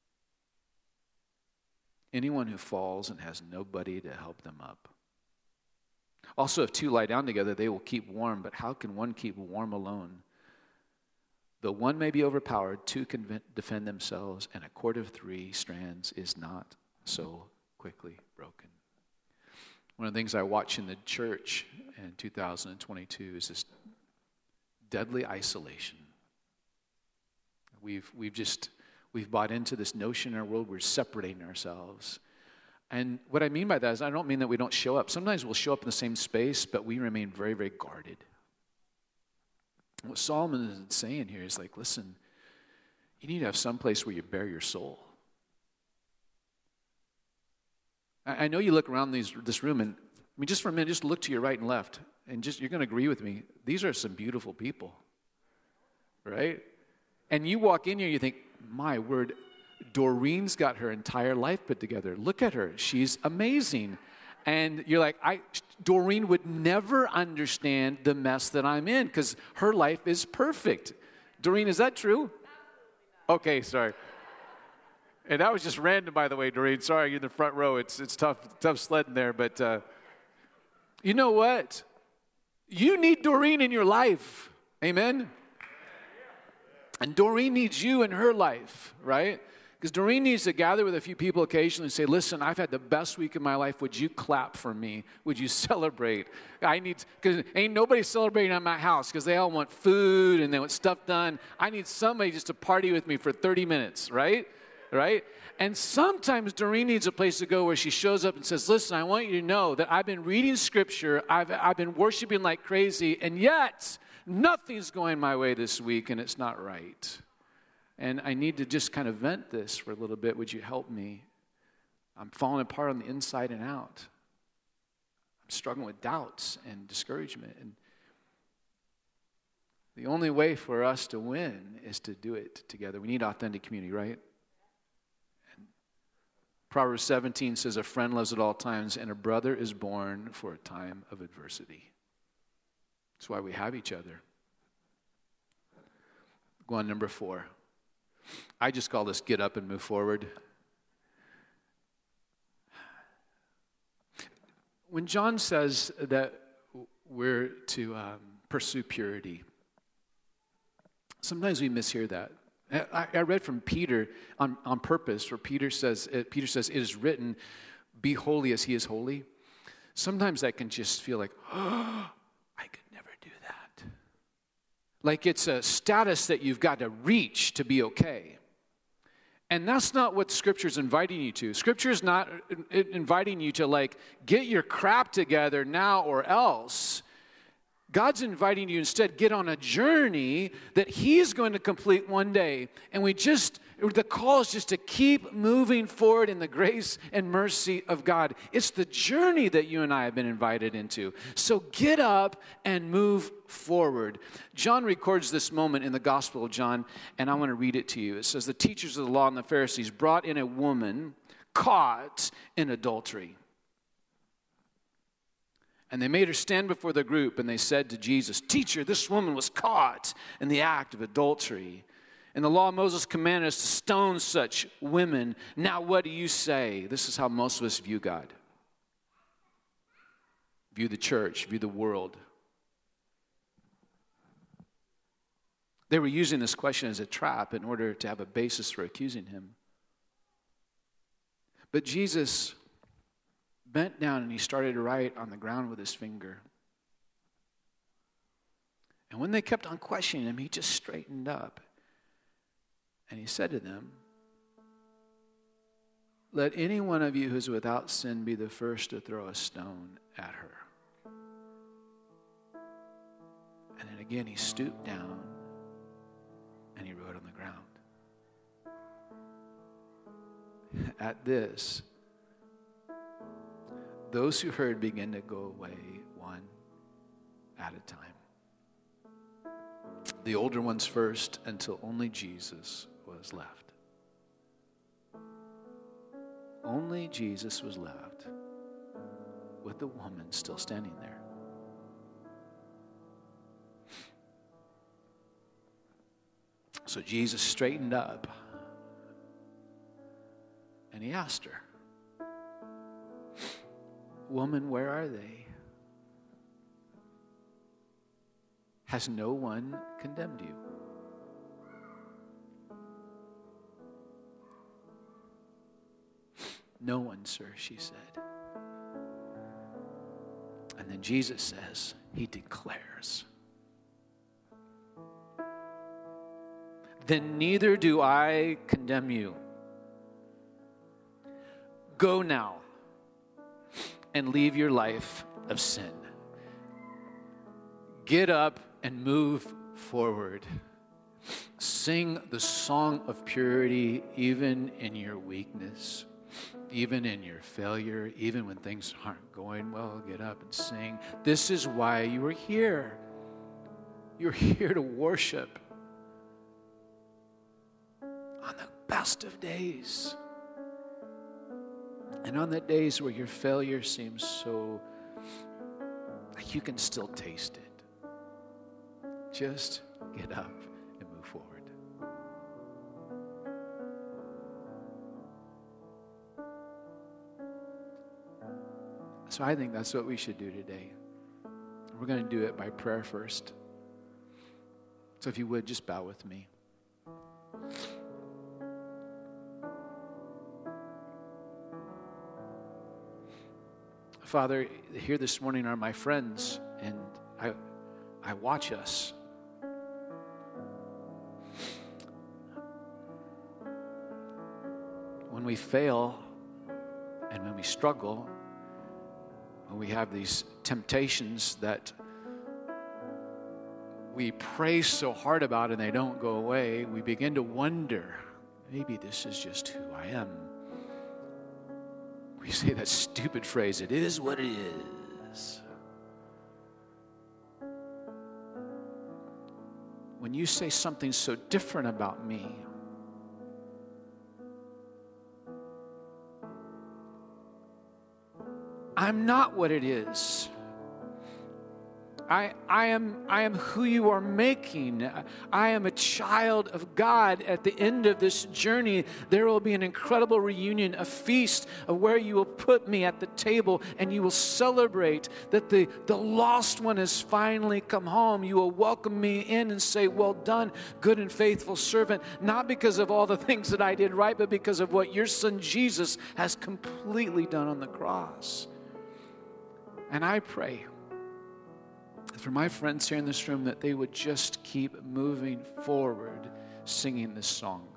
anyone who falls and has nobody to help them up. Also, if 2 lie down together, they will keep warm, but how can one keep warm alone? Though one may be overpowered, 2 can defend themselves, and a cord of 3 strands is not so quickly broken. One of the things I watch in the church in 2022 is this deadly isolation. We've bought into this notion in our world we're separating ourselves. And what I mean by that is I don't mean that we don't show up. Sometimes we'll show up in the same space, but we remain very, very guarded. What Solomon is saying here is like, listen, you need to have some place where you bare your soul. I know you look around this room, and I mean, just for a minute, just look to your right and left, and you're going to agree with me. These are some beautiful people, right? And you walk in here, you think, my word, Doreen's got her entire life put together. Look at her. She's amazing. And you're like, Doreen would never understand the mess that I'm in because her life is perfect. Doreen, is that true? Okay, sorry. And that was just random, by the way, Doreen. Sorry, you're in the front row. It's tough sledding there. But you know what? You need Doreen in your life. Amen? And Doreen needs you in her life, right? Because Doreen needs to gather with a few people occasionally and say, listen, I've had the best week of my life. Would you clap for me? Would you celebrate? Because ain't nobody celebrating at my house because they all want food and they want stuff done. I need somebody just to party with me for 30 minutes, right? Right? And sometimes Doreen needs a place to go where she shows up and says, listen, I want you to know that I've been reading Scripture. I've been worshiping like crazy, and yet nothing's going my way this week, and it's not right. And I need to just kind of vent this for a little bit. Would you help me? I'm falling apart on the inside and out. I'm struggling with doubts and discouragement. And the only way for us to win is to do it together. We need authentic community, right? And Proverbs 17 says, a friend loves at all times, and a brother is born for a time of adversity. That's why we have each other. Go on, number 4. I just call this get up and move forward. When John says that we're to pursue purity, sometimes we mishear that. I read from Peter on purpose, where Peter says, it is written, be holy as he is holy. Sometimes that can just feel like, oh, I could never do that. Like it's a status that you've got to reach to be okay. And that's not what Scripture's inviting you to. Scripture's not inviting you to like, get your crap together now or else. God's inviting you instead, get on a journey that He's going to complete one day. And the call is just to keep moving forward in the grace and mercy of God. It's the journey that you and I have been invited into. So get up and move forward. John records this moment in the Gospel of John, and I want to read it to you. It says, the teachers of the law and the Pharisees brought in a woman caught in adultery. And they made her stand before the group, and they said to Jesus, Teacher, this woman was caught in the act of adultery. In the law, Moses commanded us to stone such women. Now what do you say? This is how most of us view God. View the church, view the world. They were using this question as a trap in order to have a basis for accusing him. But Jesus bent down and he started to write on the ground with his finger. And when they kept on questioning him, he just straightened up. And he said to them, "Let any one of you who is without sin be the first to throw a stone at her." And then again he stooped down and he wrote on the ground. At this, those who heard began to go away one at a time. The older ones first, until only Jesus was left. Only Jesus was left, with the woman still standing there. So Jesus straightened up and he asked her, "Woman, where are they? Has no one condemned you?" "No one, sir," she said. And then Jesus says, he declares, "Then neither do I condemn you. Go now and leave your life of sin. Get up and move forward. Sing the song of purity even in your weakness, even in your failure, even when things aren't going well. Get up and sing. This is why you are here. You're here to worship on the best of days. And on the days where your failure seems so like you can still taste it. Just get up and move forward." So I think that's what we should do today. We're going to do it by prayer first. So if you would, just bow with me. Father, here this morning are my friends, and I watch us. When we fail and when we struggle, when we have these temptations that we pray so hard about and they don't go away, we begin to wonder, maybe this is just who I am. We say that stupid phrase, "It is what it is." When you say something so different about me, I'm not what it is. I am who you are making. I am a child of God. At the end of this journey, there will be an incredible reunion, a feast of where you will put me at the table and you will celebrate that the lost one has finally come home. You will welcome me in and say, "Well done, good and faithful servant," not because of all the things that I did right, but because of what your son Jesus has completely done on the cross. And I pray for my friends here in this room that they would just keep moving forward singing this song.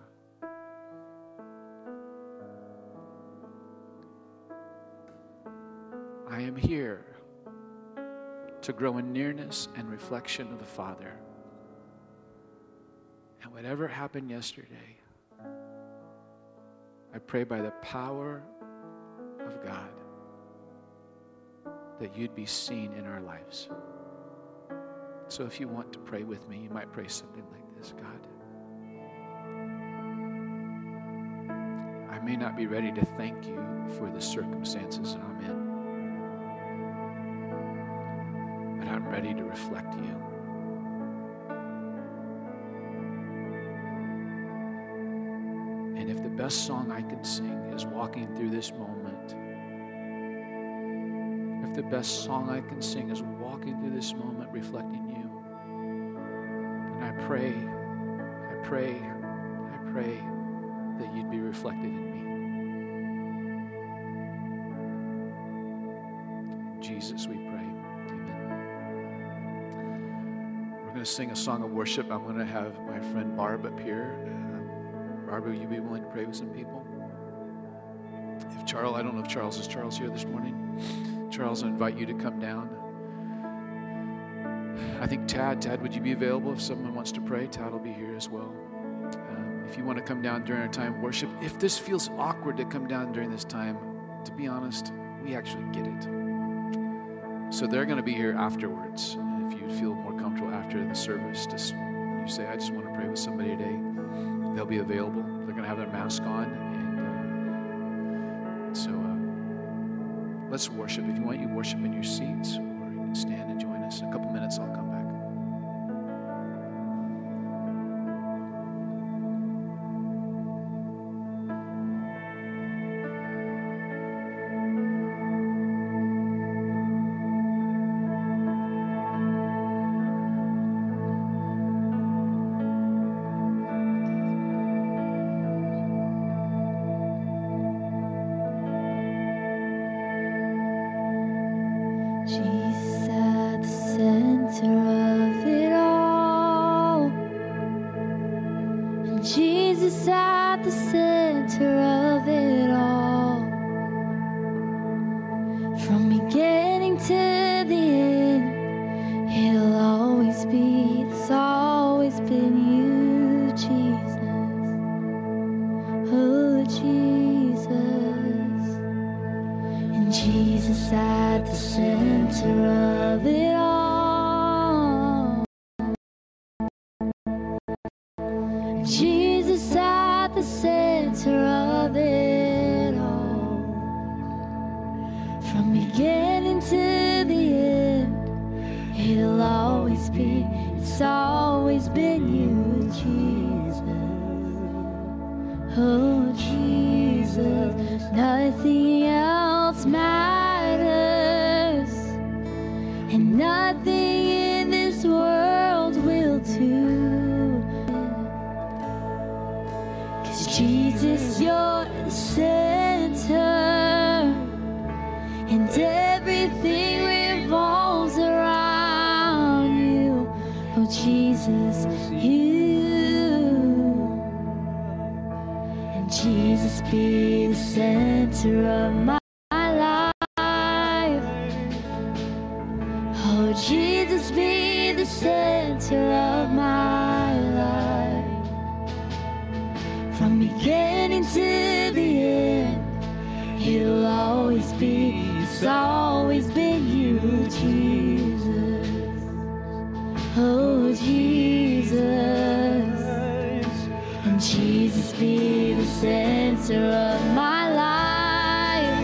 I am here to grow in nearness and reflection of the Father. And whatever happened yesterday, I pray by the power of God that you'd be seen in our lives. So if you want to pray with me, you might pray something like this: "God, I may not be ready to thank you for the circumstances that I'm in, but I'm ready to reflect you. And if the best song I can sing is walking through this moment, if the best song I can sing is walking through this moment reflecting you, then I pray pray that you'd be reflected in me. In Jesus, we pray. Amen. We're going to sing a song of worship. I'm going to have my friend Barb up here. Barb, will you be willing to pray with some people? If Charles, I don't know if Charles is here this morning. Charles, I invite you to come down. I think Tad, would you be available if someone wants to pray? Tad will be here as well. If you want to come down during our time of worship, if this feels awkward to come down during this time, to be honest, we actually get it. So they're going to be here afterwards. And if you feel more comfortable after the service, you say, I just want to pray with somebody today, they'll be available. They're going to have their mask on. And so let's worship. If you want, you worship in your seats, or you can stand and join us. In a couple minutes, I'll come back. Jesus at the center of it all. And Jesus at the center of it all. From beginning to the end, it'll always be, it's always been you, Jesus. Oh, Jesus. And Jesus at the center of it all. Jesus at the center of it all. From beginning to the end, it'll always be, it's always been you, Jesus. Oh, Jesus, nothing else matters, and nothing in this world will do. 'Cause Jesus, you're the center, and everything revolves around you. Oh, Jesus, you. And Jesus, be the center of my life. Oh, Jesus, be the center of my life. From beginning to the end, it'll always be, it's always been you, Jesus. Oh, Jesus. And Jesus, be the center of my life.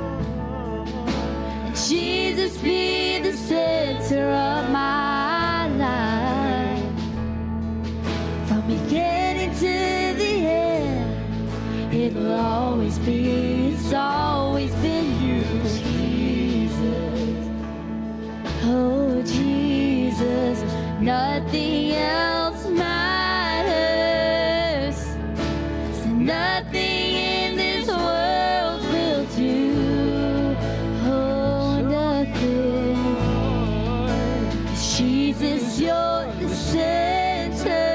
And Jesus, be the center of my life. From beginning to the end, it'll always be, it's always been you, Jesus. Oh, Jesus, nothing else matters. So nothing in this world will do. Oh, nothing. 'Cause Jesus, you're the center,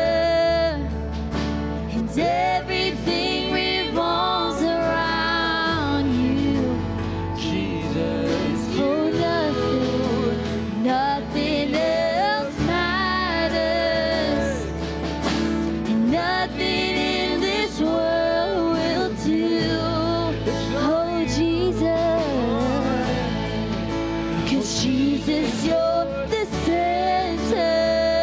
and everything revolves around you, Jesus. Oh, nothing else matters, and nothing in this world will do. Oh, Jesus, 'cause Jesus, you're the center,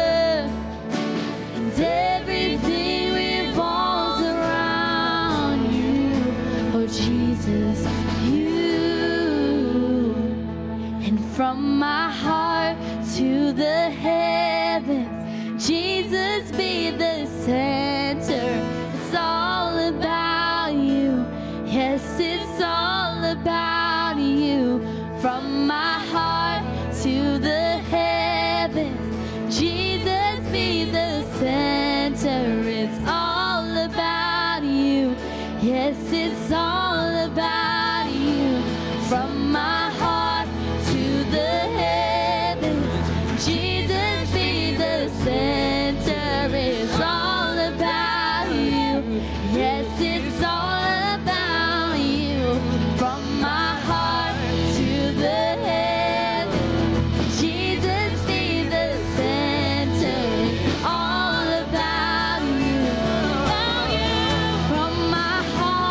and everything revolves around you. Oh, Jesus, you. And from my heart to the heavens, Jesus, be the center. It's all about you. Yes, it's all about you. From my heart to the heavens, Jesus, be the center. It's it's all about you. From my heart to the heavens, Jesus be the center. It's all about you. Yes, it's all about you. From my heart to the heavens, Jesus be the center. It's all about you. From my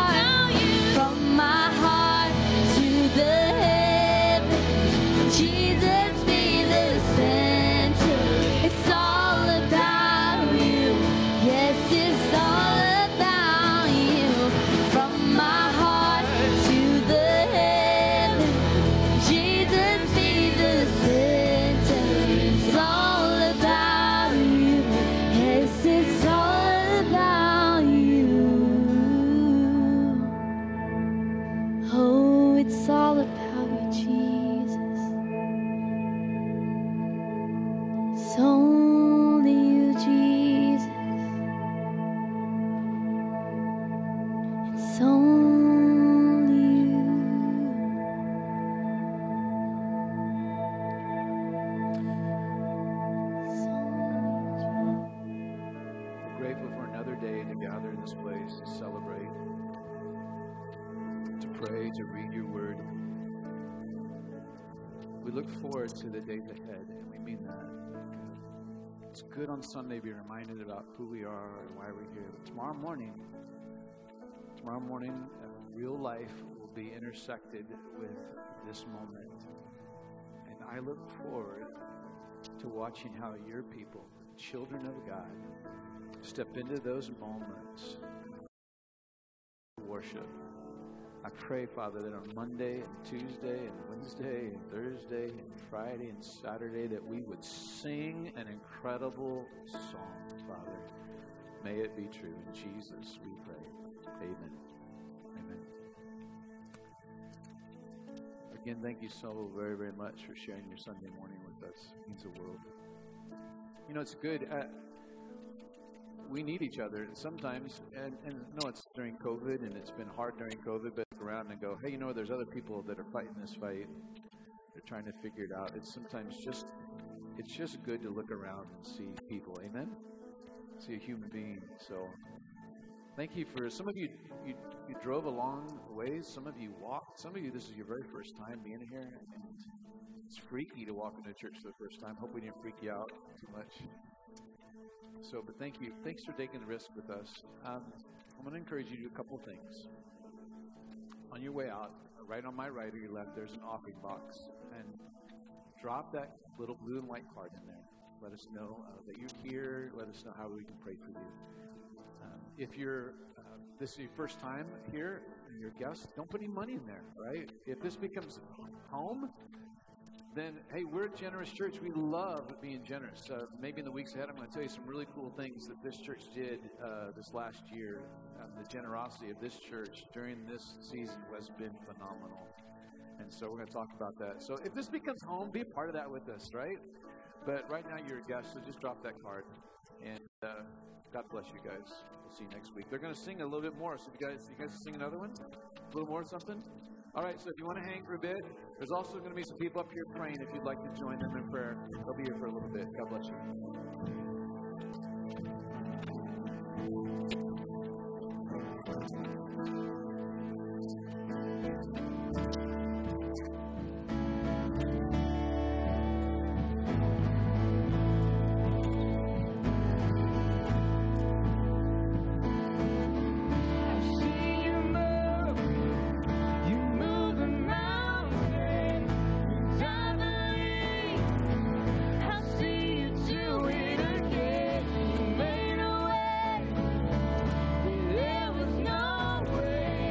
heart to the heavens, Jesus be the center. It's all about you. Yes, it's all about you. From my heart to the heavens, Jesus be the center. It's all about you. Yes, it's all about you. Oh, it's all about you, Jesus. It's only you, Jesus. It's only you. It's only you. We're grateful for another day to gather in this place, to celebrate, to pray, to read your word. We look forward to the days ahead, and we mean that. It's good on Sunday to be reminded about who we are and why we're here. But tomorrow morning, real life will be intersected with this moment. And I look forward to watching how your people, children of God, step into those moments of worship. I pray, Father, that on Monday and Tuesday and Wednesday and Thursday and Friday and Saturday that we would sing an incredible song, Father. May it be true. In Jesus we pray. Amen. Amen. Again, thank you so very, very much for sharing your Sunday morning with us. It means the world. You know, it's good. We need each other sometimes, and no, it's during COVID, and it's been hard during COVID, but look around and go, hey, you know, there's other people that are fighting this fight. They're trying to figure it out. It's sometimes it's just good to look around and see people. Amen? See a human being. So thank you for, some of you drove a long ways. Some of you walked. Some of you, this is your very first time being here. And it's freaky to walk into church for the first time. Hope we didn't freak you out too much. So, but thank you. Thanks for taking the risk with us. I'm going to encourage you to do a couple things. On your way out, right on my right or your left, there's an offering box. And drop that little blue and white card in there. Let us know that you're here. Let us know how we can pray for you. If you're, this is your first time here and you're a guest, don't put any money in there, right? If this becomes home, then, hey, we're a generous church. We love being generous. Maybe in the weeks ahead, I'm going to tell you some really cool things that this church did this last year. The generosity of this church during this season has been phenomenal. And so we're going to talk about that. So if this becomes home, be a part of that with us, right? But right now you're a guest, so just drop that card. And God bless you guys. We'll see you next week. They're going to sing a little bit more. So you guys sing another one? A little more something? All right, so if you want to hang for a bit, there's also going to be some people up here praying if you'd like to join them in prayer. They'll be here for a little bit. God bless There was no way.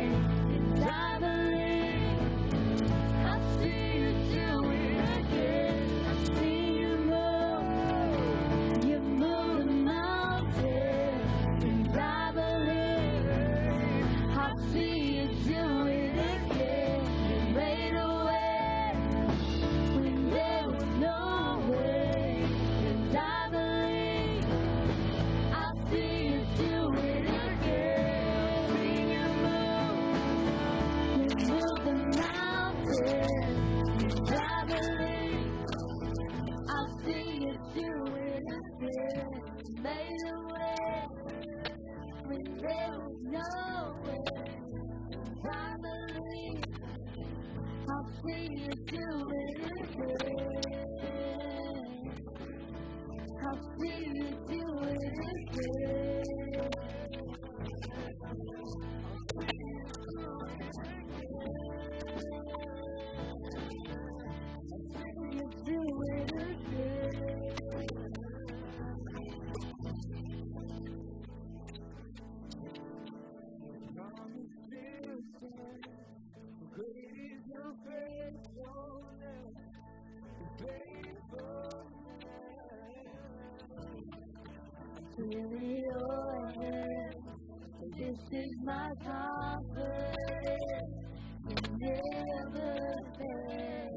Really your hand. This is my confidence. You never fail.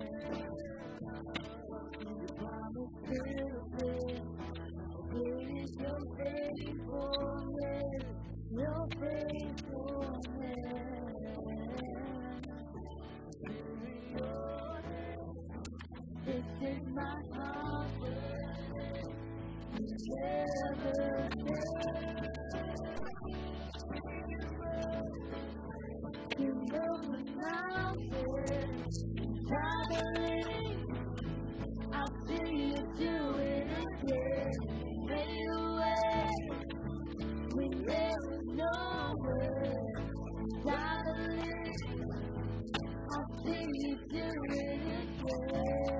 You promise to fulfill. Great is your faithfulness. Your faithfulness. Really your hand. This is my confidence. You never fail. You move the mountains, traveling. I'll see you do it again. Made a way when there was no way. Traveling, I'll see you do it again.